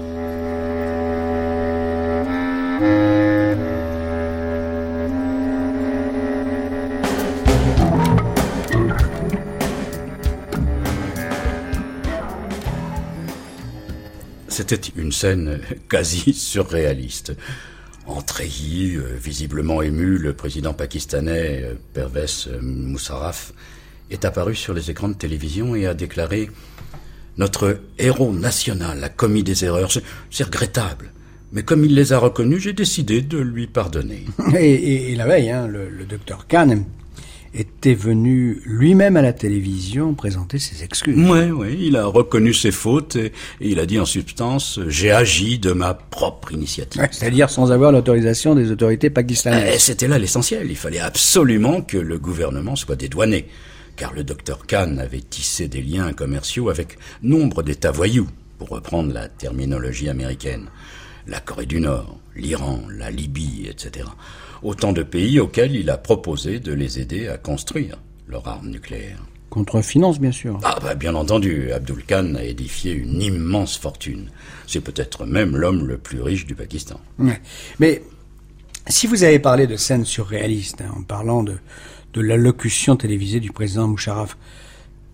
C'était une scène quasi surréaliste. En treillis, visiblement ému, le président pakistanais Pervez Musharraf est apparu sur les écrans de télévision et a déclaré « Notre héros national a commis des erreurs, c'est regrettable. Mais comme il les a reconnues, j'ai décidé de lui pardonner. » Et la veille, le docteur Khan était venu lui-même à la télévision présenter ses excuses. Oui, il a reconnu ses fautes et il a dit en substance « J'ai agi de ma propre initiative. » C'est-à-dire sans avoir l'autorisation des autorités pakistanaises. C'était là l'essentiel. Il fallait absolument que le gouvernement soit dédouané, car le docteur Khan avait tissé des liens commerciaux avec nombre d'États voyous, pour reprendre la terminologie américaine. La Corée du Nord, l'Iran, la Libye, etc. Autant de pays auxquels il a proposé de les aider à construire leur arme nucléaire. Contre finance, bien sûr. Bien entendu, Abdul Khan a édifié une immense fortune. C'est peut-être même l'homme le plus riche du Pakistan. Ouais. Mais si vous avez parlé de scènes surréalistes, en parlant de l'allocution télévisée du président Musharraf,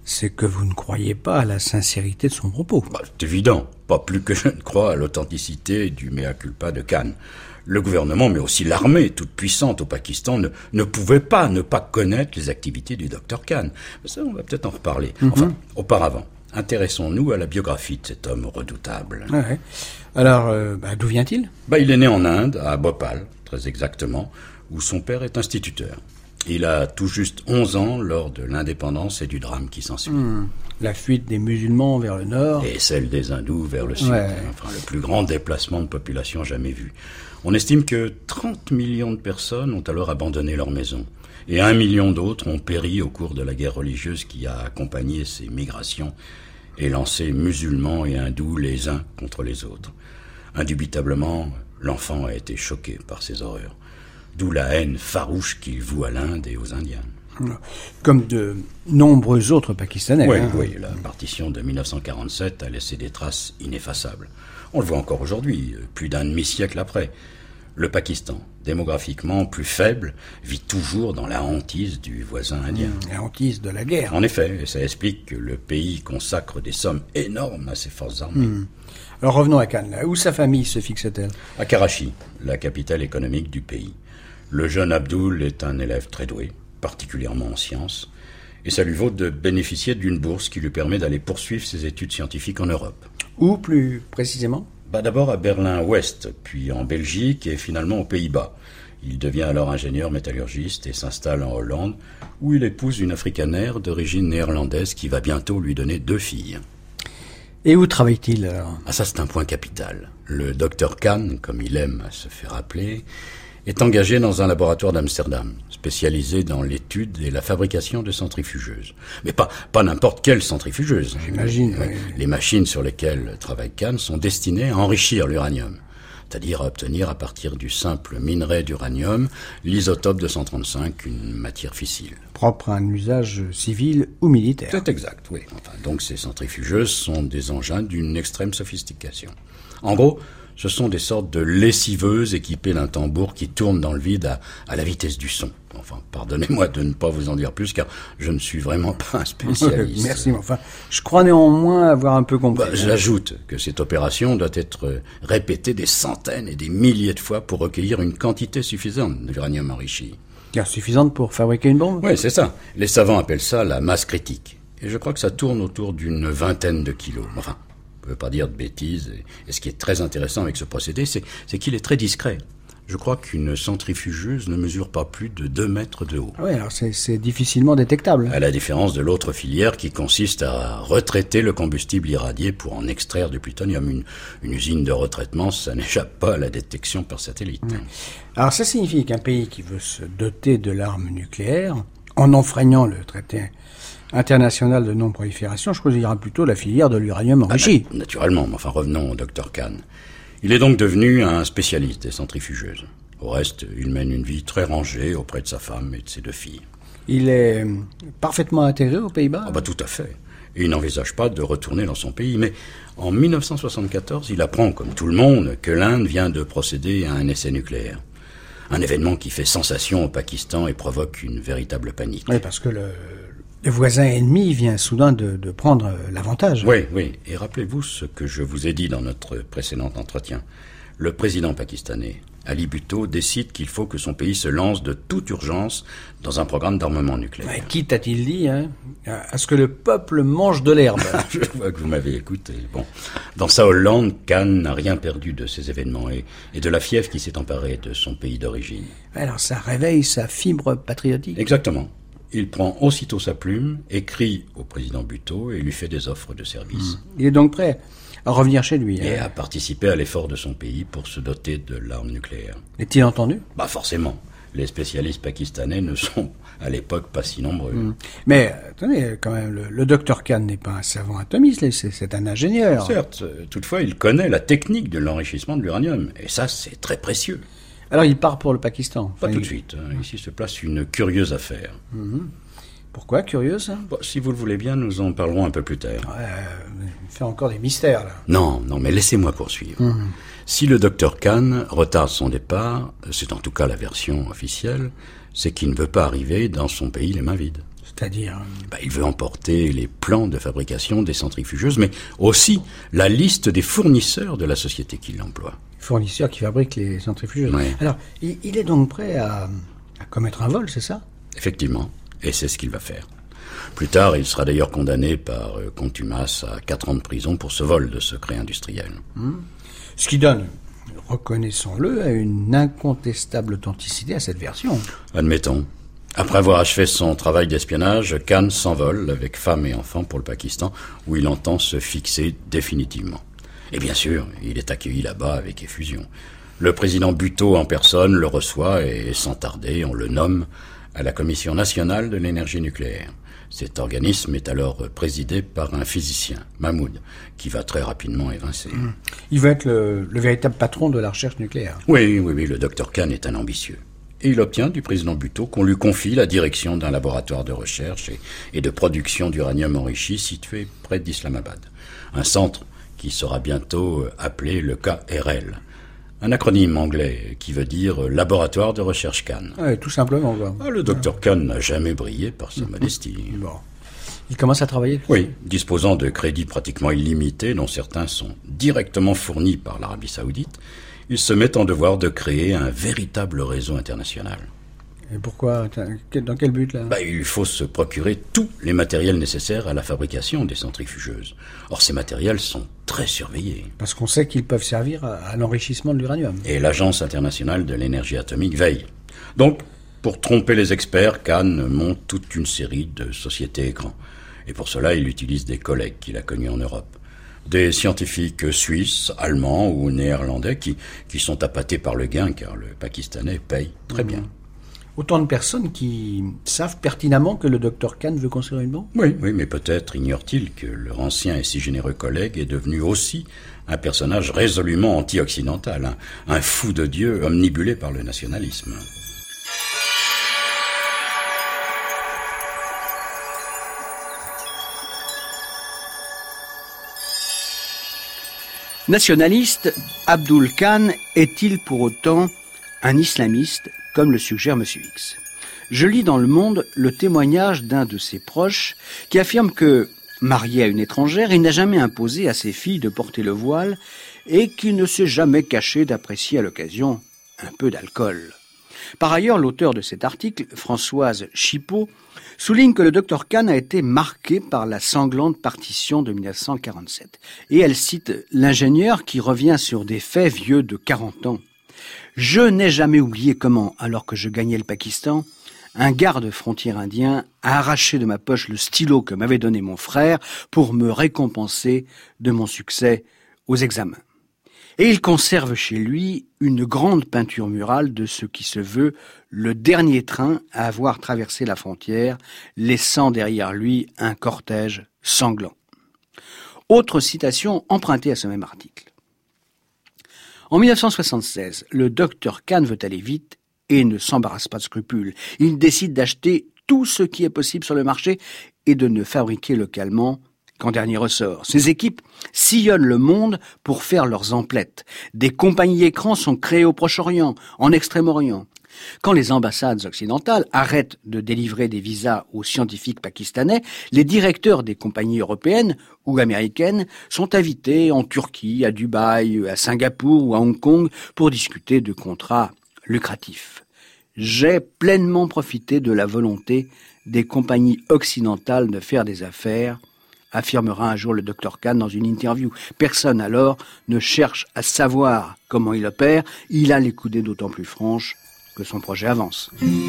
c'est que vous ne croyez pas à la sincérité de son propos. C'est évident, pas plus que je ne crois à l'authenticité du mea culpa de Khan. Le gouvernement, mais aussi l'armée, toute puissante au Pakistan, ne pouvait pas ne pas connaître les activités du Dr Khan. Ça, on va peut-être en reparler. Enfin, auparavant, intéressons-nous à la biographie de cet homme redoutable. Ouais. Alors, d'où vient-il ? Il est né en Inde, à Bhopal, très exactement, où son père est instituteur. Il a tout juste 11 ans lors de l'indépendance et du drame qui s'ensuit. La fuite des musulmans vers le nord. Et celle des hindous vers le sud. Ouais. Enfin, le plus grand déplacement de population jamais vu. On estime que 30 millions de personnes ont alors abandonné leur maison. Et 1 million d'autres ont péri au cours de la guerre religieuse qui a accompagné ces migrations et lancé musulmans et hindous les uns contre les autres. Indubitablement, l'enfant a été choqué par ces horreurs. D'où la haine farouche qu'il voue à l'Inde et aux Indiens. Comme de nombreux autres Pakistanais. Oui, la partition de 1947 a laissé des traces ineffaçables. On le voit encore aujourd'hui, plus d'un demi-siècle après. Le Pakistan, démographiquement plus faible, vit toujours dans la hantise du voisin indien. La hantise de la guerre. En effet, et ça explique que le pays consacre des sommes énormes à ses forces armées. Alors revenons à Khan. Où sa famille se fixe-t-elle ? À Karachi, la capitale économique du pays. Le jeune Abdul est un élève très doué, particulièrement en sciences, et ça lui vaut de bénéficier d'une bourse qui lui permet d'aller poursuivre ses études scientifiques en Europe. Où plus précisément ? D'abord à Berlin-Ouest, puis en Belgique et finalement aux Pays-Bas. Il devient alors ingénieur métallurgiste et s'installe en Hollande, où il épouse une africanaire d'origine néerlandaise qui va bientôt lui donner 2 filles. Et où travaille-t-il alors ? Ça c'est un point capital. Le docteur Khan, comme il aime à se faire appeler, est engagé dans un laboratoire d'Amsterdam, spécialisé dans l'étude et la fabrication de centrifugeuses. Mais pas n'importe quelle centrifugeuse. J'imagine. Oui. Les machines sur lesquelles travaille Khan sont destinées à enrichir l'uranium, c'est-à-dire à obtenir à partir du simple minerai d'uranium l'isotope 235, une matière fissile. Propre à un usage civil ou militaire. C'est exact, oui. Donc ces centrifugeuses sont des engins d'une extrême sophistication. En gros, ce sont des sortes de lessiveuses équipées d'un tambour qui tourne dans le vide à la vitesse du son. Pardonnez-moi de ne pas vous en dire plus, car je ne suis vraiment pas un spécialiste. Merci, mais je crois néanmoins avoir un peu compris. J'ajoute que cette opération doit être répétée des centaines et des milliers de fois pour recueillir une quantité suffisante d'uranium enrichi. Car suffisante pour fabriquer une bombe ? Oui, c'est ça. Les savants appellent ça la masse critique. Et je crois que ça tourne autour d'une vingtaine de kilos. On ne peut pas dire de bêtises. Et ce qui est très intéressant avec ce procédé, c'est qu'il est très discret. Je crois qu'une centrifugeuse ne mesure pas plus de 2 mètres de haut. Oui, alors c'est difficilement détectable. À la différence de l'autre filière qui consiste à retraiter le combustible irradié pour en extraire du plutonium. Une usine de retraitement, ça n'échappe pas à la détection par satellite. Alors ça signifie qu'un pays qui veut se doter de l'arme nucléaire, en enfreignant le traité international de non-prolifération, choisira plutôt la filière de l'uranium enrichi. Naturellement, mais revenons au Dr Khan. Il est donc devenu un spécialiste des centrifugeuses. Au reste, il mène une vie très rangée auprès de sa femme et de ses 2 filles. Il est parfaitement intégré aux Pays-Bas ? Tout à fait. Et il n'envisage pas de retourner dans son pays. Mais en 1974, il apprend, comme tout le monde, que l'Inde vient de procéder à un essai nucléaire. Un événement qui fait sensation au Pakistan et provoque une véritable panique. Oui, parce que le voisin ennemi vient soudain de prendre l'avantage. Oui. Et rappelez-vous ce que je vous ai dit dans notre précédent entretien. Le président pakistanais, Ali Bhutto, décide qu'il faut que son pays se lance de toute urgence dans un programme d'armement nucléaire. Ouais, quitte, a-t-il dit, à ce que le peuple mange de l'herbe. Je vois que vous m'avez écouté. Dans sa Hollande, Khan n'a rien perdu de ces événements et de la fièvre qui s'est emparée de son pays d'origine. Alors ça réveille sa fibre patriotique. Exactement. Il prend aussitôt sa plume, écrit au président Bhutto et lui fait des offres de service. Il est donc prêt à revenir chez lui. Et à participer à l'effort de son pays pour se doter de l'arme nucléaire. Est-il entendu ? Forcément. Les spécialistes pakistanais ne sont à l'époque pas si nombreux. Mais attendez, quand même, le docteur Khan n'est pas un savant atomiste, c'est un ingénieur. Certes, toutefois il connaît la technique de l'enrichissement de l'uranium. Et ça, c'est très précieux. Alors il part pour le Pakistan. Pas tout de suite. Ici se place une curieuse affaire. Pourquoi curieuse ? Si vous le voulez bien, nous en parlerons un peu plus tard. Il fait encore des mystères, là. Non, mais laissez-moi poursuivre. Si le docteur Khan retarde son départ, c'est en tout cas la version officielle, c'est qu'il ne veut pas arriver dans son pays les mains vides. C'est-à-dire Il veut emporter les plans de fabrication des centrifugeuses, mais aussi la liste des fournisseurs de la société qui l'emploie. Fournisseurs qui fabriquent les centrifugeuses. Oui. Alors, il est donc prêt à commettre un vol, c'est ça? Effectivement, et c'est ce qu'il va faire. Plus tard, il sera d'ailleurs condamné par contumace à 4 ans de prison pour ce vol de secrets industriels. Ce qui donne, reconnaissons-le, une incontestable authenticité à cette version. Admettons. Après avoir achevé son travail d'espionnage, Khan s'envole avec femme et enfants pour le Pakistan, où il entend se fixer définitivement. Et bien sûr, il est accueilli là-bas avec effusion. Le président Bhutto en personne le reçoit et, sans tarder, on le nomme à la Commission nationale de l'énergie nucléaire. Cet organisme est alors présidé par un physicien, Mahmoud, qui va très rapidement évincer. Il va être le véritable patron de la recherche nucléaire. Oui, le docteur Khan est un ambitieux. Et il obtient du président Bhutto qu'on lui confie la direction d'un laboratoire de recherche et de production d'uranium enrichi situé près d'Islamabad. Un centre qui sera bientôt appelé le KRL. Un acronyme anglais qui veut dire Laboratoire de recherche Khan. Oui, tout simplement. Le docteur Khan n'a jamais brillé par sa modestie. Bon. Il commence à travailler? Oui, disposant de crédits pratiquement illimités, dont certains sont directement fournis par l'Arabie Saoudite, il se met en devoir de créer un véritable réseau international. Et pourquoi? Dans quel but, là? Il faut se procurer tous les matériels nécessaires à la fabrication des centrifugeuses. Or, ces matériels sont très surveillés. Parce qu'on sait qu'ils peuvent servir à l'enrichissement de l'uranium. Et l'Agence internationale de l'énergie atomique veille. Donc, pour tromper les experts, Khan monte toute une série de sociétés écrans. Et pour cela, il utilise des collègues qu'il a connus en Europe. Des scientifiques suisses, allemands ou néerlandais qui sont appâtés par le gain, car le Pakistanais paye très bien. Autant de personnes qui savent pertinemment que le docteur Khan veut construire une bombe? Oui, mais peut-être ignore-t-il que leur ancien et si généreux collègue est devenu aussi un personnage résolument anti-occidental, un fou de Dieu omnibulé par le nationalisme. Nationaliste, Abdul Khan est-il pour autant un islamiste, comme le suggère M. X? Je lis dans Le Monde le témoignage d'un de ses proches qui affirme que, marié à une étrangère, il n'a jamais imposé à ses filles de porter le voile et qu'il ne s'est jamais caché d'apprécier à l'occasion un peu d'alcool. Par ailleurs, l'auteur de cet article, Françoise Chipot, souligne que le docteur Khan a été marqué par la sanglante partition de 1947. Et elle cite l'ingénieur qui revient sur des faits vieux de 40 ans. « Je n'ai jamais oublié comment, alors que je gagnais le Pakistan, un garde frontière indien a arraché de ma poche le stylo que m'avait donné mon frère pour me récompenser de mon succès aux examens. Et il conserve chez lui une grande peinture murale de ce qui se veut le dernier train à avoir traversé la frontière, laissant derrière lui un cortège sanglant. » Autre citation empruntée à ce même article. En 1976, le docteur Khan veut aller vite et ne s'embarrasse pas de scrupules. Il décide d'acheter tout ce qui est possible sur le marché et de ne fabriquer localement qu'en dernier ressort. Ses équipes sillonnent le monde pour faire leurs emplettes. Des compagnies écrans sont créées au Proche-Orient, en Extrême-Orient. Quand les ambassades occidentales arrêtent de délivrer des visas aux scientifiques pakistanais, les directeurs des compagnies européennes ou américaines sont invités en Turquie, à Dubaï, à Singapour ou à Hong Kong pour discuter de contrats lucratifs. J'ai pleinement profité de la volonté des compagnies occidentales de faire des affaires, affirmera un jour le docteur Khan dans une interview. Personne alors ne cherche à savoir comment il opère, il a les coudées d'autant plus franches que son projet avance.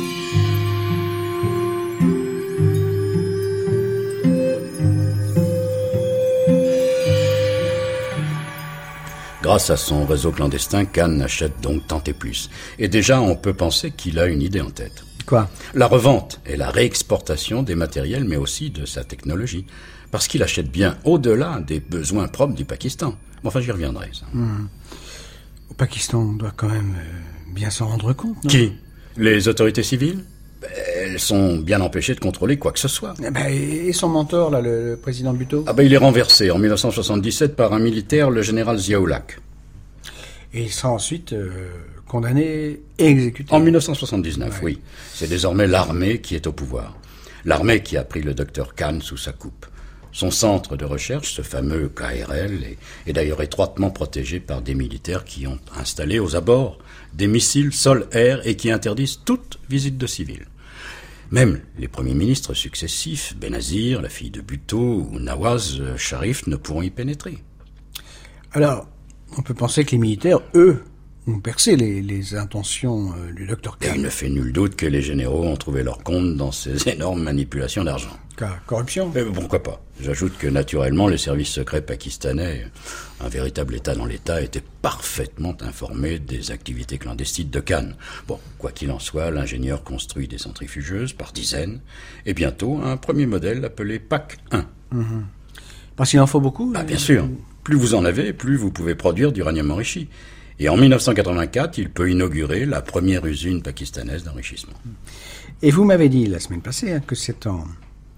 Grâce à son réseau clandestin, Khan achète donc tant et plus. Et déjà, on peut penser qu'il a une idée en tête. Quoi? La revente et la réexportation des matériels, mais aussi de sa technologie. Parce qu'il achète bien au-delà des besoins propres du Pakistan. Enfin, j'y reviendrai, ça. Au Pakistan, on doit quand même bien s'en rendre compte, non? Qui? Les autorités civiles? Elles sont bien empêchées de contrôler quoi que ce soit. Et son mentor, là, le président Bhutto? Il est renversé en 1977 par un militaire, le général Zia-ul-Haq. Et il sera ensuite condamné et exécuté. En 1979, oui. C'est désormais l'armée qui est au pouvoir. l'armée qui a pris le docteur Khan sous sa coupe. Son centre de recherche, ce fameux KRL, est d'ailleurs étroitement protégé par des militaires qui ont installé aux abords des missiles sol-air et qui interdisent toute visite de civils. Même les premiers ministres successifs, Benazir, la fille de Bhutto ou Nawaz Sharif ne pourront y pénétrer. Alors, on peut penser que les militaires, eux, ont percé les intentions du docteur Khan. Et il ne fait nul doute que les généraux ont trouvé leur compte dans ces énormes manipulations d'argent. Corruption. Pourquoi pas? J'ajoute que naturellement les services secrets pakistanais, un véritable État dans l'État, étaient parfaitement informés des activités clandestines de Khan. Bon, quoi qu'il en soit, l'ingénieur construit des centrifugeuses par dizaines, et bientôt un premier modèle appelé PAC 1. Parce qu'il en faut beaucoup? Bien sûr. Plus vous en avez, plus vous pouvez produire d'uranium enrichi. Et en 1984, il peut inaugurer la première usine pakistanaise d'enrichissement. Et vous m'avez dit la semaine passée que c'est en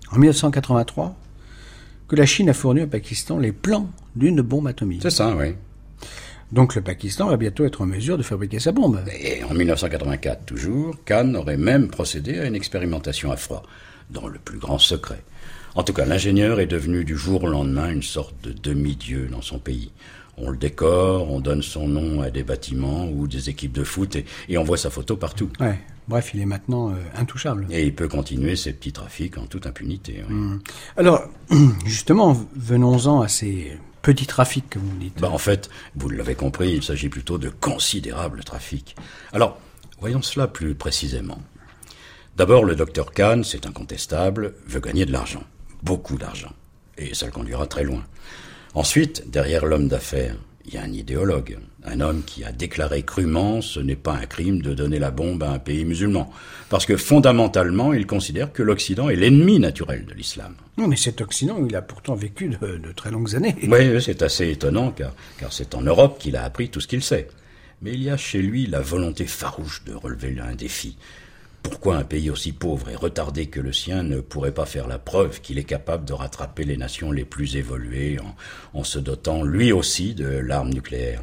1983 que la Chine a fourni au Pakistan les plans d'une bombe atomique. C'est ça, oui. Donc le Pakistan va bientôt être en mesure de fabriquer sa bombe. Et en 1984, toujours, Khan aurait même procédé à une expérimentation à froid, dans le plus grand secret. En tout cas, l'ingénieur est devenu du jour au lendemain une sorte de demi-dieu dans son pays. On le décore, on donne son nom à des bâtiments ou des équipes de foot et on voit sa photo partout. Ouais. Bref, il est maintenant intouchable. Et il peut continuer ses petits trafics en toute impunité. Oui. Alors, justement, venons-en à ces petits trafics que vous dites. En fait, vous l'avez compris, il s'agit plutôt de considérables trafics. Alors, voyons cela plus précisément. D'abord, le docteur Khan, c'est incontestable, veut gagner de l'argent. Beaucoup d'argent. Et ça le conduira très loin. Ensuite, derrière l'homme d'affaires, il y a un idéologue, un homme qui a déclaré crûment ce n'est pas un crime de donner la bombe à un pays musulman. Parce que fondamentalement, il considère que l'Occident est l'ennemi naturel de l'islam. Non, mais cet Occident, il a pourtant vécu de très longues années. Oui, c'est assez étonnant, car c'est en Europe qu'il a appris tout ce qu'il sait. Mais il y a chez lui la volonté farouche de relever un défi. Pourquoi un pays aussi pauvre et retardé que le sien ne pourrait pas faire la preuve qu'il est capable de rattraper les nations les plus évoluées en se dotant lui aussi de l'arme nucléaire?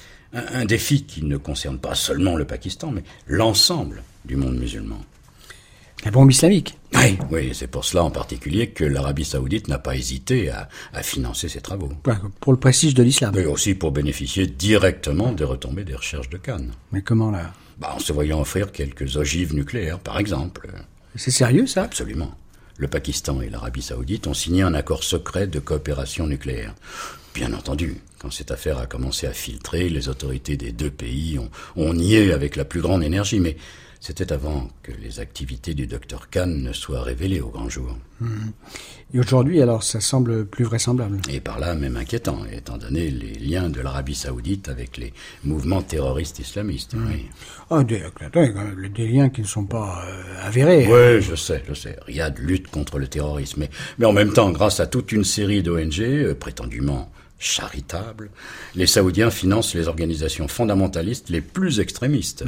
Un défi qui ne concerne pas seulement le Pakistan, mais l'ensemble du monde musulman. La bombe islamique. Oui, c'est pour cela en particulier que l'Arabie Saoudite n'a pas hésité à financer ses travaux. Pour le prestige de l'islam. Mais aussi pour bénéficier directement des retombées des recherches de Khan. Mais comment là? En se voyant offrir quelques ogives nucléaires, par exemple. C'est sérieux, ça? Absolument. Le Pakistan et l'Arabie Saoudite ont signé un accord secret de coopération nucléaire. Bien entendu, quand cette affaire a commencé à filtrer, les autorités des deux pays ont nié avec la plus grande énergie, mais c'était avant que les activités du docteur Khan ne soient révélées au grand jour. Et aujourd'hui, alors, ça semble plus vraisemblable. Et par là, même inquiétant, étant donné les liens de l'Arabie Saoudite avec les mouvements terroristes islamistes. Oui. Des liens qui ne sont pas avérés. Oui, je sais. Riyad lutte contre le terrorisme. Mais en même temps, grâce à toute une série d'ONG, prétendument charitables, les Saoudiens financent les organisations fondamentalistes les plus extrémistes.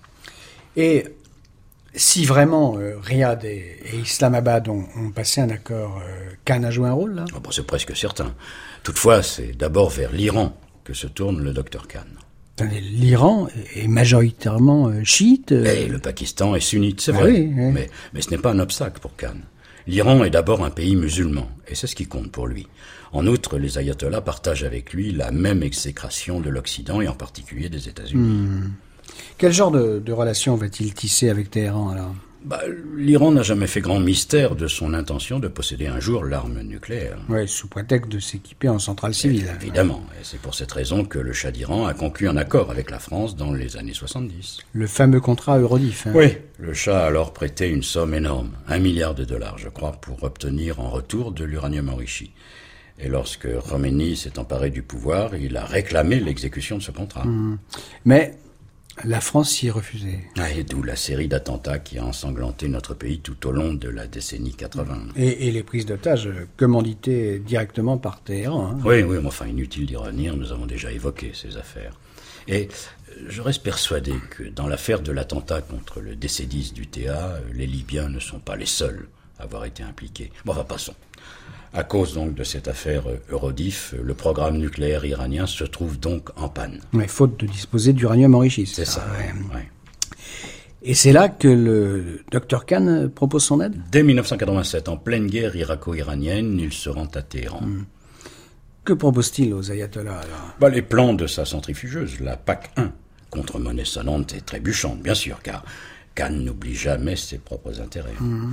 Et si vraiment Riyad et Islamabad ont passé un accord, Khan a joué un rôle là? C'est presque certain. Toutefois, c'est d'abord vers l'Iran que se tourne le docteur Khan. L'Iran est majoritairement chiite. Et le Pakistan est sunnite, c'est vrai. Oui. Mais ce n'est pas un obstacle pour Khan. L'Iran est d'abord un pays musulman, et c'est ce qui compte pour lui. En outre, les ayatollahs partagent avec lui la même exécration de l'Occident, et en particulier des États-Unis. Quel genre de relation va-t-il tisser avec Téhéran, alors? L'Iran n'a jamais fait grand mystère de son intention de posséder un jour l'arme nucléaire. Oui, sous prétexte de s'équiper en centrale civile. Évidemment, et c'est pour cette raison que le Shah d'Iran a conclu un accord avec la France dans les années 70. Le fameux contrat Eurodif. Oui, le Shah a alors prêté une somme énorme, $1 milliard, je crois, pour obtenir en retour de l'uranium enrichi. Et lorsque Khomeini s'est emparé du pouvoir, il a réclamé l'exécution de ce contrat. Mais la France s'y est refusée. Et d'où la série d'attentats qui a ensanglanté notre pays tout au long de la décennie 80. Et les prises d'otages commanditées directement par Téhéran. Oui, mais enfin, inutile d'y revenir, nous avons déjà évoqué ces affaires. Et je reste persuadé que dans l'affaire de l'attentat contre le DC-10 du TA, les Libyens ne sont pas les seuls à avoir été impliqués. Passons. À cause donc de cette affaire Eurodif, le programme nucléaire iranien se trouve donc en panne. Mais faute de disposer d'uranium enrichi. C'est ça, ouais. Et c'est là que le Dr Khan propose son aide ? Dès 1987, en pleine guerre irako-iranienne, il se rend à Téhéran. Que propose-t-il aux ayatollahs alors ? Les plans de sa centrifugeuse, la PAC 1, contre-monnaie sonnante et trébuchante, bien sûr, car Khan n'oublie jamais ses propres intérêts.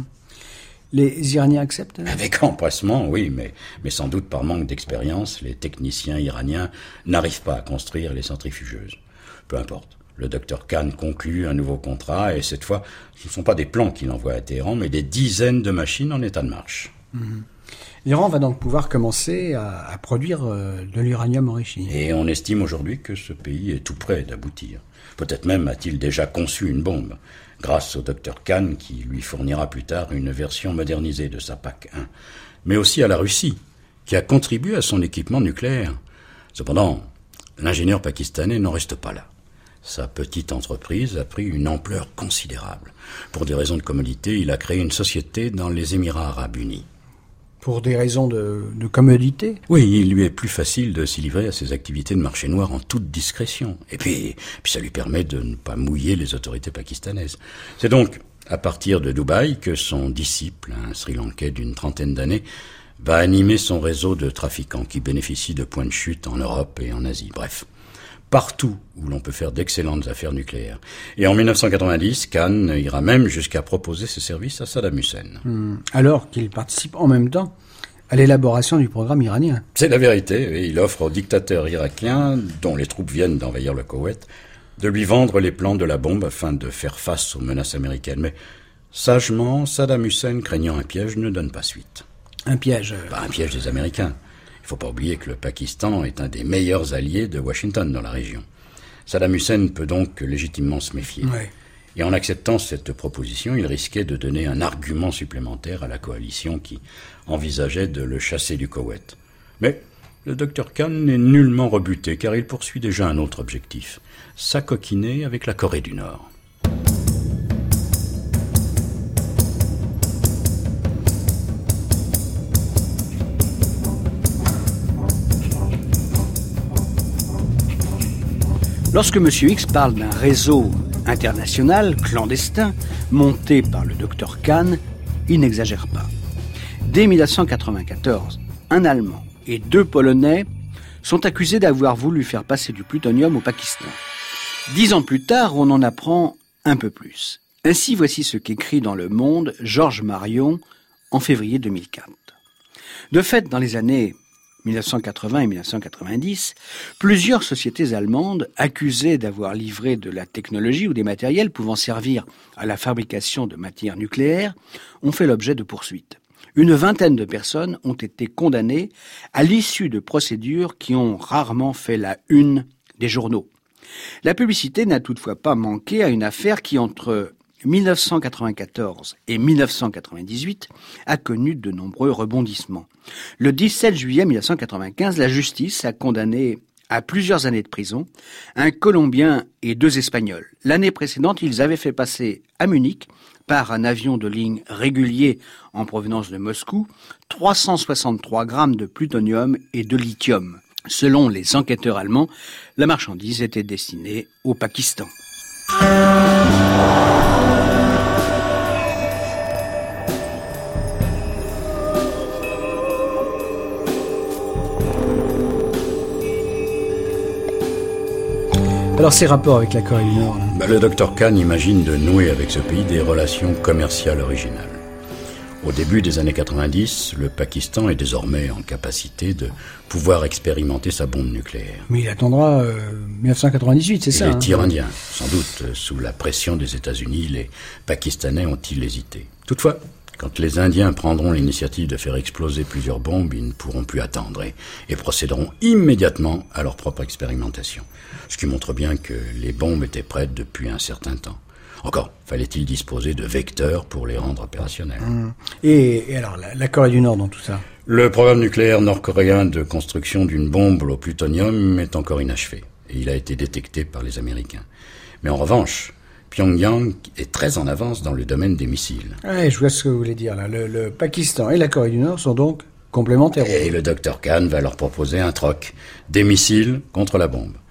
Les Iraniens acceptent alors ? Avec empressement, oui, mais sans doute par manque d'expérience, les techniciens iraniens n'arrivent pas à construire les centrifugeuses. Peu importe. Le Dr Khan conclut un nouveau contrat et cette fois, ce ne sont pas des plans qu'il envoie à Téhéran, mais des dizaines de machines en état de marche. L'Iran va donc pouvoir commencer à produire de l'uranium enrichi. Et on estime aujourd'hui que ce pays est tout près d'aboutir. Peut-être même a-t-il déjà conçu une bombe, grâce au Dr Khan qui lui fournira plus tard une version modernisée de sa PAC 1. Mais aussi à la Russie, qui a contribué à son équipement nucléaire. Cependant, l'ingénieur pakistanais n'en reste pas là. Sa petite entreprise a pris une ampleur considérable. Pour des raisons de commodité, il a créé une société dans les Émirats arabes unis. Pour des raisons de commodité ? Oui, il lui est plus facile de s'y livrer à ses activités de marché noir en toute discrétion. Et puis ça lui permet de ne pas mouiller les autorités pakistanaises. C'est donc à partir de Dubaï que son disciple, un Sri Lankais d'une 30aine d'années, va animer son réseau de trafiquants qui bénéficient de points de chute en Europe et en Asie. Bref, partout où l'on peut faire d'excellentes affaires nucléaires. Et en 1990, Khan ira même jusqu'à proposer ses services à Saddam Hussein. Alors qu'il participe en même temps à l'élaboration du programme iranien. C'est la vérité, et il offre au dictateur irakien, dont les troupes viennent d'envahir le Koweït, de lui vendre les plans de la bombe afin de faire face aux menaces américaines. Mais sagement, Saddam Hussein, craignant un piège, ne donne pas suite. Un piège Un piège des Américains. Il ne faut pas oublier que le Pakistan est un des meilleurs alliés de Washington dans la région. Saddam Hussein peut donc légitimement se méfier. Ouais. Et en acceptant cette proposition, il risquait de donner un argument supplémentaire à la coalition qui envisageait de le chasser du Koweït. Mais le Dr Khan n'est nullement rebuté car il poursuit déjà un autre objectif, s'acoquiner avec la Corée du Nord. Lorsque M. X parle d'un réseau international, clandestin, monté par le Dr Khan, il n'exagère pas. Dès 1994, un Allemand et 2 Polonais sont accusés d'avoir voulu faire passer du plutonium au Pakistan. 10 ans plus tard, on en apprend un peu plus. Ainsi, voici ce qu'écrit dans Le Monde Georges Marion en février 2004. De fait, dans les années 1980 et 1990, plusieurs sociétés allemandes accusées d'avoir livré de la technologie ou des matériels pouvant servir à la fabrication de matières nucléaires ont fait l'objet de poursuites. Une vingtaine de personnes ont été condamnées à l'issue de procédures qui ont rarement fait la une des journaux. La publicité n'a toutefois pas manqué à une affaire qui, entre 1994 et 1998, a connu de nombreux rebondissements. Le 17 juillet 1995, la justice a condamné à plusieurs années de prison un Colombien et 2 Espagnols. L'année précédente, ils avaient fait passer à Munich, par un avion de ligne régulier en provenance de Moscou, 363 grammes de plutonium et de lithium. Selon les enquêteurs allemands, la marchandise était destinée au Pakistan. Alors ces rapports avec la Corée du Nord là. Le Dr Khan imagine de nouer avec ce pays des relations commerciales originales. Au début des années 90, le Pakistan est désormais en capacité de pouvoir expérimenter sa bombe nucléaire. Mais il attendra 1998, c'est ça. Les Iraniens, sans doute, sous la pression des États-Unis, les Pakistanais ont-ils hésité. Toutefois, quand les Indiens prendront l'initiative de faire exploser plusieurs bombes, ils ne pourront plus attendre et procéderont immédiatement à leur propre expérimentation. Ce qui montre bien que les bombes étaient prêtes depuis un certain temps. Encore, fallait-il disposer de vecteurs pour les rendre opérationnels. Et alors, la Corée du Nord dans tout ça ? Le programme nucléaire nord-coréen de construction d'une bombe au plutonium est encore inachevé. Et il a été détecté par les Américains. Mais en revanche, Pyongyang est très en avance dans le domaine des missiles. Ouais, je vois ce que vous voulez dire là. Le Pakistan et la Corée du Nord sont donc complémentaires. Et le Dr Khan va leur proposer un troc, des missiles contre la bombe.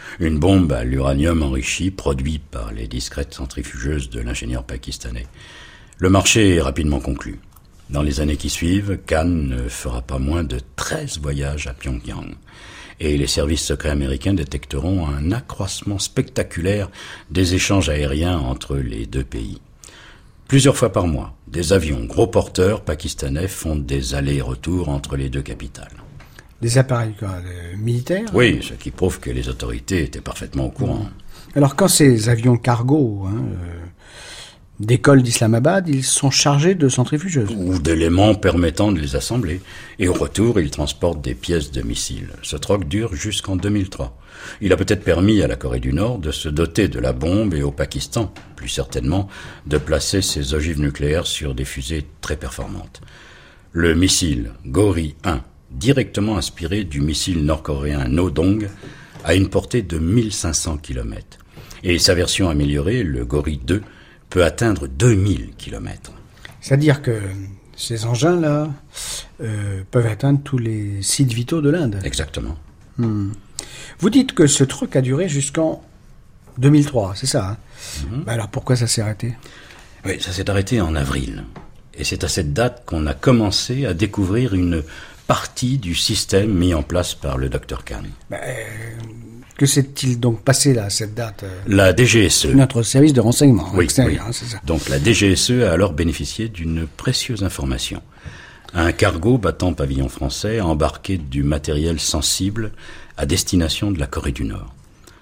Une bombe à l'uranium enrichi produite par les discrètes centrifugeuses de l'ingénieur pakistanais. Le marché est rapidement conclu. Dans les années qui suivent, Khan ne fera pas moins de 13 voyages à Pyongyang. Et les services secrets américains détecteront un accroissement spectaculaire des échanges aériens entre les deux pays. Plusieurs fois par mois, des avions gros porteurs pakistanais font des allers-retours entre les deux capitales. Des appareils militaires? Oui, ce qui prouve que les autorités étaient parfaitement au courant. Alors quand ces avions cargo décollent d'Islamabad, ils sont chargés de centrifugeuses. Ou d'éléments permettant de les assembler. Et au retour, ils transportent des pièces de missiles. Ce troc dure jusqu'en 2003. Il a peut-être permis à la Corée du Nord de se doter de la bombe et au Pakistan, plus certainement, de placer ses ogives nucléaires sur des fusées très performantes. Le missile Gori-1, directement inspiré du missile nord-coréen No-Dong, a une portée de 1500 km. Et sa version améliorée, le Gori-2, peut atteindre 2000 km. C'est-à-dire que ces engins-là peuvent atteindre tous les sites vitaux de l'Inde. Exactement. Vous dites que ce truc a duré jusqu'en 2003, c'est ça, hein? Alors pourquoi ça s'est arrêté? Oui, ça s'est arrêté en avril. Et c'est à cette date qu'on a commencé à découvrir une partie du système mis en place par le Dr Khan. Que s'est-il donc passé là, à cette date? La DGSE. Notre service de renseignement extérieur, hein, c'est ça. Donc la DGSE a alors bénéficié d'une précieuse information. Un cargo battant pavillon français a embarqué du matériel sensible à destination de la Corée du Nord.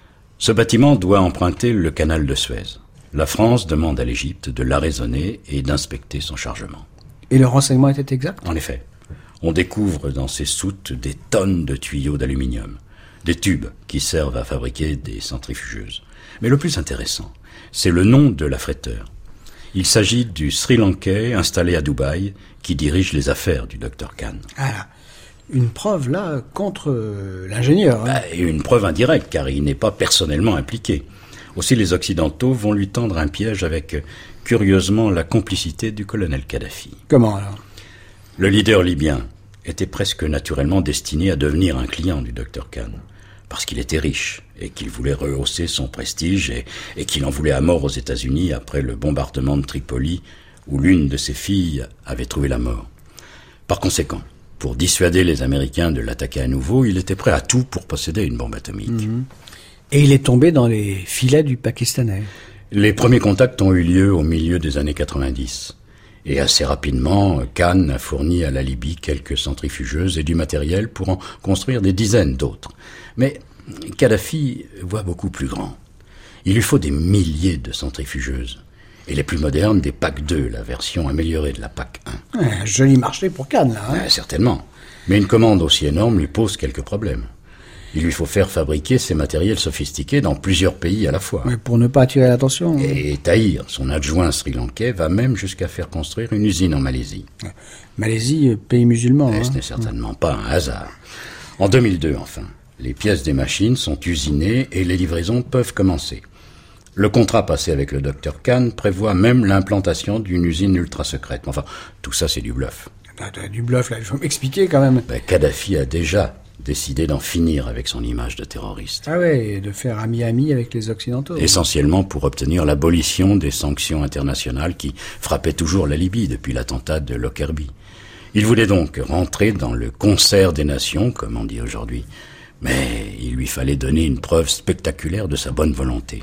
Ce bâtiment doit emprunter le canal de Suez. La France demande à l'Égypte de l'arraisonner et d'inspecter son chargement. Et le renseignement était exact? En effet. On découvre dans ces soutes des tonnes de tuyaux d'aluminium, des tubes qui servent à fabriquer des centrifugeuses. Mais le plus intéressant, c'est le nom de l'affréteur. Il s'agit du Sri Lankais installé à Dubaï qui dirige les affaires du Dr Khan. Ah là, une preuve là contre l'ingénieur. Hein. Et une preuve indirecte car il n'est pas personnellement impliqué. Aussi les Occidentaux vont lui tendre un piège avec, curieusement, la complicité du colonel Kadhafi. Comment alors? Le leader libyen était presque naturellement destiné à devenir un client du Dr Khan, parce qu'il était riche et qu'il voulait rehausser son prestige et qu'il en voulait à mort aux États-Unis après le bombardement de Tripoli où l'une de ses filles avait trouvé la mort. Par conséquent, pour dissuader les Américains de l'attaquer à nouveau, il était prêt à tout pour posséder une bombe atomique. Et il est tombé dans les filets du Pakistanais. Les premiers contacts ont eu lieu au milieu des années 90. Et assez rapidement, Khan a fourni à la Libye quelques centrifugeuses et du matériel pour en construire des dizaines d'autres. Mais Kadhafi voit beaucoup plus grand. Il lui faut des milliers de centrifugeuses. Et les plus modernes, des PAC 2, la version améliorée de la PAC 1. Un joli marché pour Khan, là. Hein. Certainement. Mais une commande aussi énorme lui pose quelques problèmes. Il lui faut faire fabriquer ces matériels sophistiqués dans plusieurs pays à la fois. Mais pour ne pas attirer l'attention. Et Tahir, son adjoint sri-lankais, va même jusqu'à faire construire une usine en Malaisie. Malaisie, pays musulman. Ce n'est certainement pas un hasard. En 2002, enfin, les pièces des machines sont usinées et les livraisons peuvent commencer. Le contrat passé avec le Dr Khan prévoit même l'implantation d'une usine ultra secrète. Enfin, tout ça, c'est du bluff. Du bluff, là, il faut m'expliquer quand même. Kadhafi a déjà décidé d'en finir avec son image de terroriste. Ah ouais, et de faire ami-ami avec les Occidentaux. Essentiellement pour obtenir l'abolition des sanctions internationales qui frappaient toujours la Libye depuis l'attentat de Lockerbie. Il voulait donc rentrer dans le concert des nations, comme on dit aujourd'hui. Mais il lui fallait donner une preuve spectaculaire de sa bonne volonté.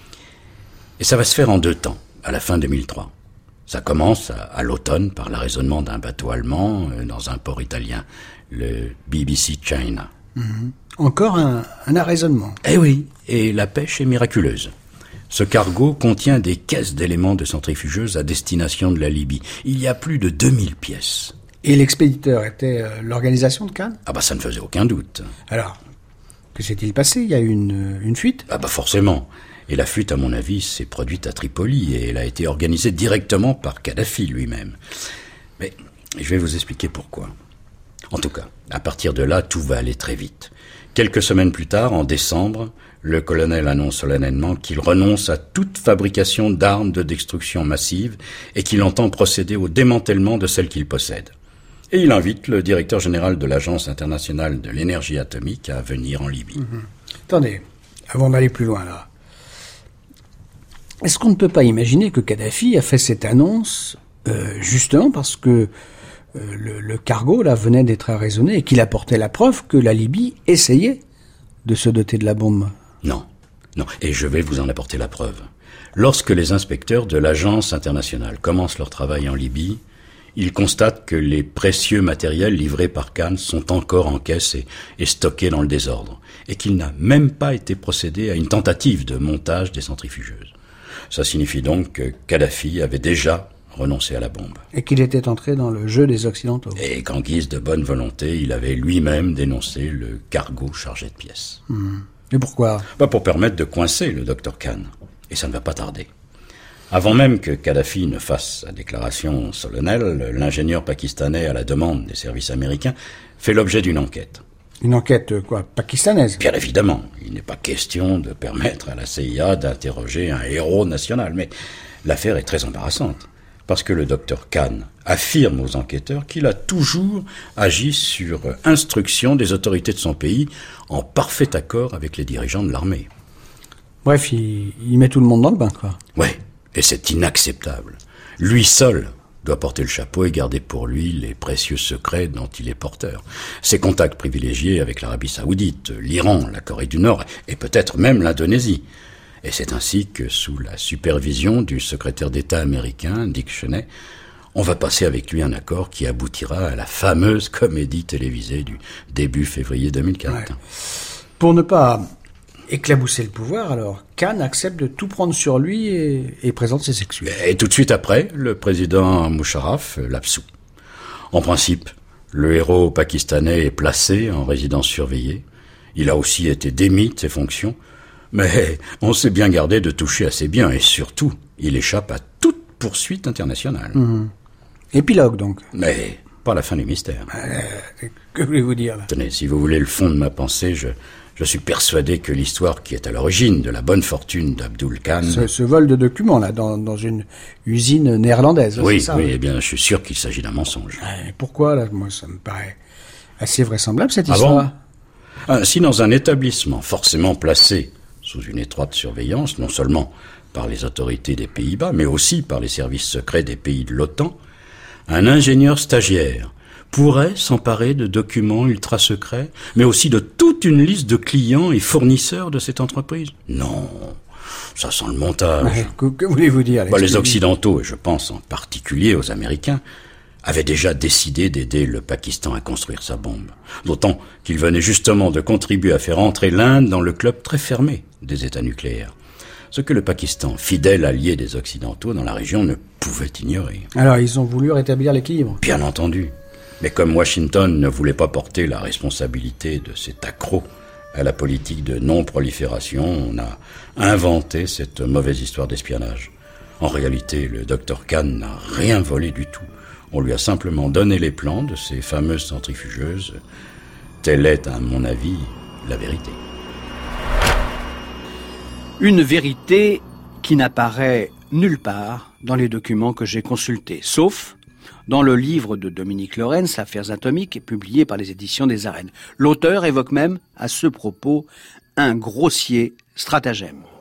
Et ça va se faire en 2 temps, à la fin 2003. Ça commence à l'automne par l'arraisonnement d'un bateau allemand dans un port italien, le BBC China. Encore un arraisonnement. Eh oui, et la pêche est miraculeuse. Ce cargo contient des caisses d'éléments de centrifugeuses à destination de la Libye. Il y a plus de 2000 pièces. Et l'expéditeur était l'organisation de Khan? Ah bah ça ne faisait aucun doute. Alors, que s'est-il passé? Il y a eu une fuite? Ah bah forcément. Et la fuite, à mon avis, s'est produite à Tripoli et elle a été organisée directement par Kadhafi lui-même. Mais je vais vous expliquer pourquoi. En tout cas, à partir de là, tout va aller très vite. Quelques semaines plus tard, en décembre, le colonel annonce solennellement qu'il renonce à toute fabrication d'armes de destruction massive et qu'il entend procéder au démantèlement de celles qu'il possède. Et il invite le directeur général de l'Agence internationale de l'énergie atomique à venir en Libye. Attendez, avant d'aller plus loin là, est-ce qu'on ne peut pas imaginer que Kadhafi a fait cette annonce justement parce que le cargo là venait d'être arraisonné et qu'il apportait la preuve que la Libye essayait de se doter de la bombe? Non, et je vais vous en apporter la preuve. Lorsque les inspecteurs de l'agence internationale commencent leur travail en Libye, ils constatent que les précieux matériels livrés par Khan sont encore en caisse et stockés dans le désordre, et qu'il n'a même pas été procédé à une tentative de montage des centrifugeuses. Ça signifie donc que Kadhafi avait déjà renoncé à la bombe. Et qu'il était entré dans le jeu des Occidentaux. Et qu'en guise de bonne volonté, il avait lui-même dénoncé le cargo chargé de pièces. Et pourquoi? Pour permettre de coincer le Dr Khan. Et ça ne va pas tarder. Avant même que Kadhafi ne fasse sa déclaration solennelle, l'ingénieur pakistanais, à la demande des services américains, fait l'objet d'une enquête. Une enquête, pakistanaise? Bien évidemment, il n'est pas question de permettre à la CIA d'interroger un héros national, mais l'affaire est très embarrassante, parce que le docteur Khan affirme aux enquêteurs qu'il a toujours agi sur instruction des autorités de son pays, en parfait accord avec les dirigeants de l'armée. Bref, il met tout le monde dans le bain, quoi. Ouais, et c'est inacceptable. Lui seul doit porter le chapeau et garder pour lui les précieux secrets dont il est porteur. Ses contacts privilégiés avec l'Arabie Saoudite, l'Iran, la Corée du Nord et peut-être même l'Indonésie. Et c'est ainsi que, sous la supervision du secrétaire d'État américain, Dick Cheney, on va passer avec lui un accord qui aboutira à la fameuse comédie télévisée du début février 2004. Ouais. Pour ne pas éclabousser le pouvoir, alors, Khan accepte de tout prendre sur lui et présente ses excuses. Et tout de suite après, le président Musharraf l'absout. En principe, le héros pakistanais est placé en résidence surveillée. Il a aussi été démis de ses fonctions, mais on s'est bien gardé de toucher à ses biens et surtout, il échappe à toute poursuite internationale. Épilogue, donc. Mais pas la fin du mystère. Que voulez-vous dire, là? Tenez, si vous voulez le fond de ma pensée, je suis persuadé que l'histoire qui est à l'origine de la bonne fortune d'Abdul Khan... Ce vol de documents, là, dans une usine néerlandaise, oui, c'est ça? Oui, eh bien, je suis sûr qu'il s'agit d'un mensonge. Pourquoi, là? Moi, ça me paraît assez vraisemblable, cette histoire. Si dans un établissement forcément placé sous une étroite surveillance, non seulement par les autorités des Pays-Bas, mais aussi par les services secrets des pays de l'OTAN, un ingénieur stagiaire pourrait s'emparer de documents ultra secrets, mais aussi de toute une liste de clients et fournisseurs de cette entreprise. Non, ça sent le montage. Que voulez-vous dire? Les Occidentaux, et je pense en particulier aux Américains, avaient déjà décidé d'aider le Pakistan à construire sa bombe. D'autant qu'il venait justement de contribuer à faire entrer l'Inde dans le club très fermé des États nucléaires. Ce que le Pakistan, fidèle allié des Occidentaux dans la région, ne pouvait ignorer. Alors, ils ont voulu rétablir l'équilibre? Bien entendu. Mais comme Washington ne voulait pas porter la responsabilité de cet accroc à la politique de non-prolifération, on a inventé cette mauvaise histoire d'espionnage. En réalité, le Dr Khan n'a rien volé du tout. On lui a simplement donné les plans de ces fameuses centrifugeuses. Telle est, à mon avis, la vérité. Une vérité qui n'apparaît nulle part dans les documents que j'ai consultés, sauf dans le livre de Dominique Lorentz, Affaires atomiques, publié par les éditions des Arènes. L'auteur évoque même, à ce propos, un grossier stratagème.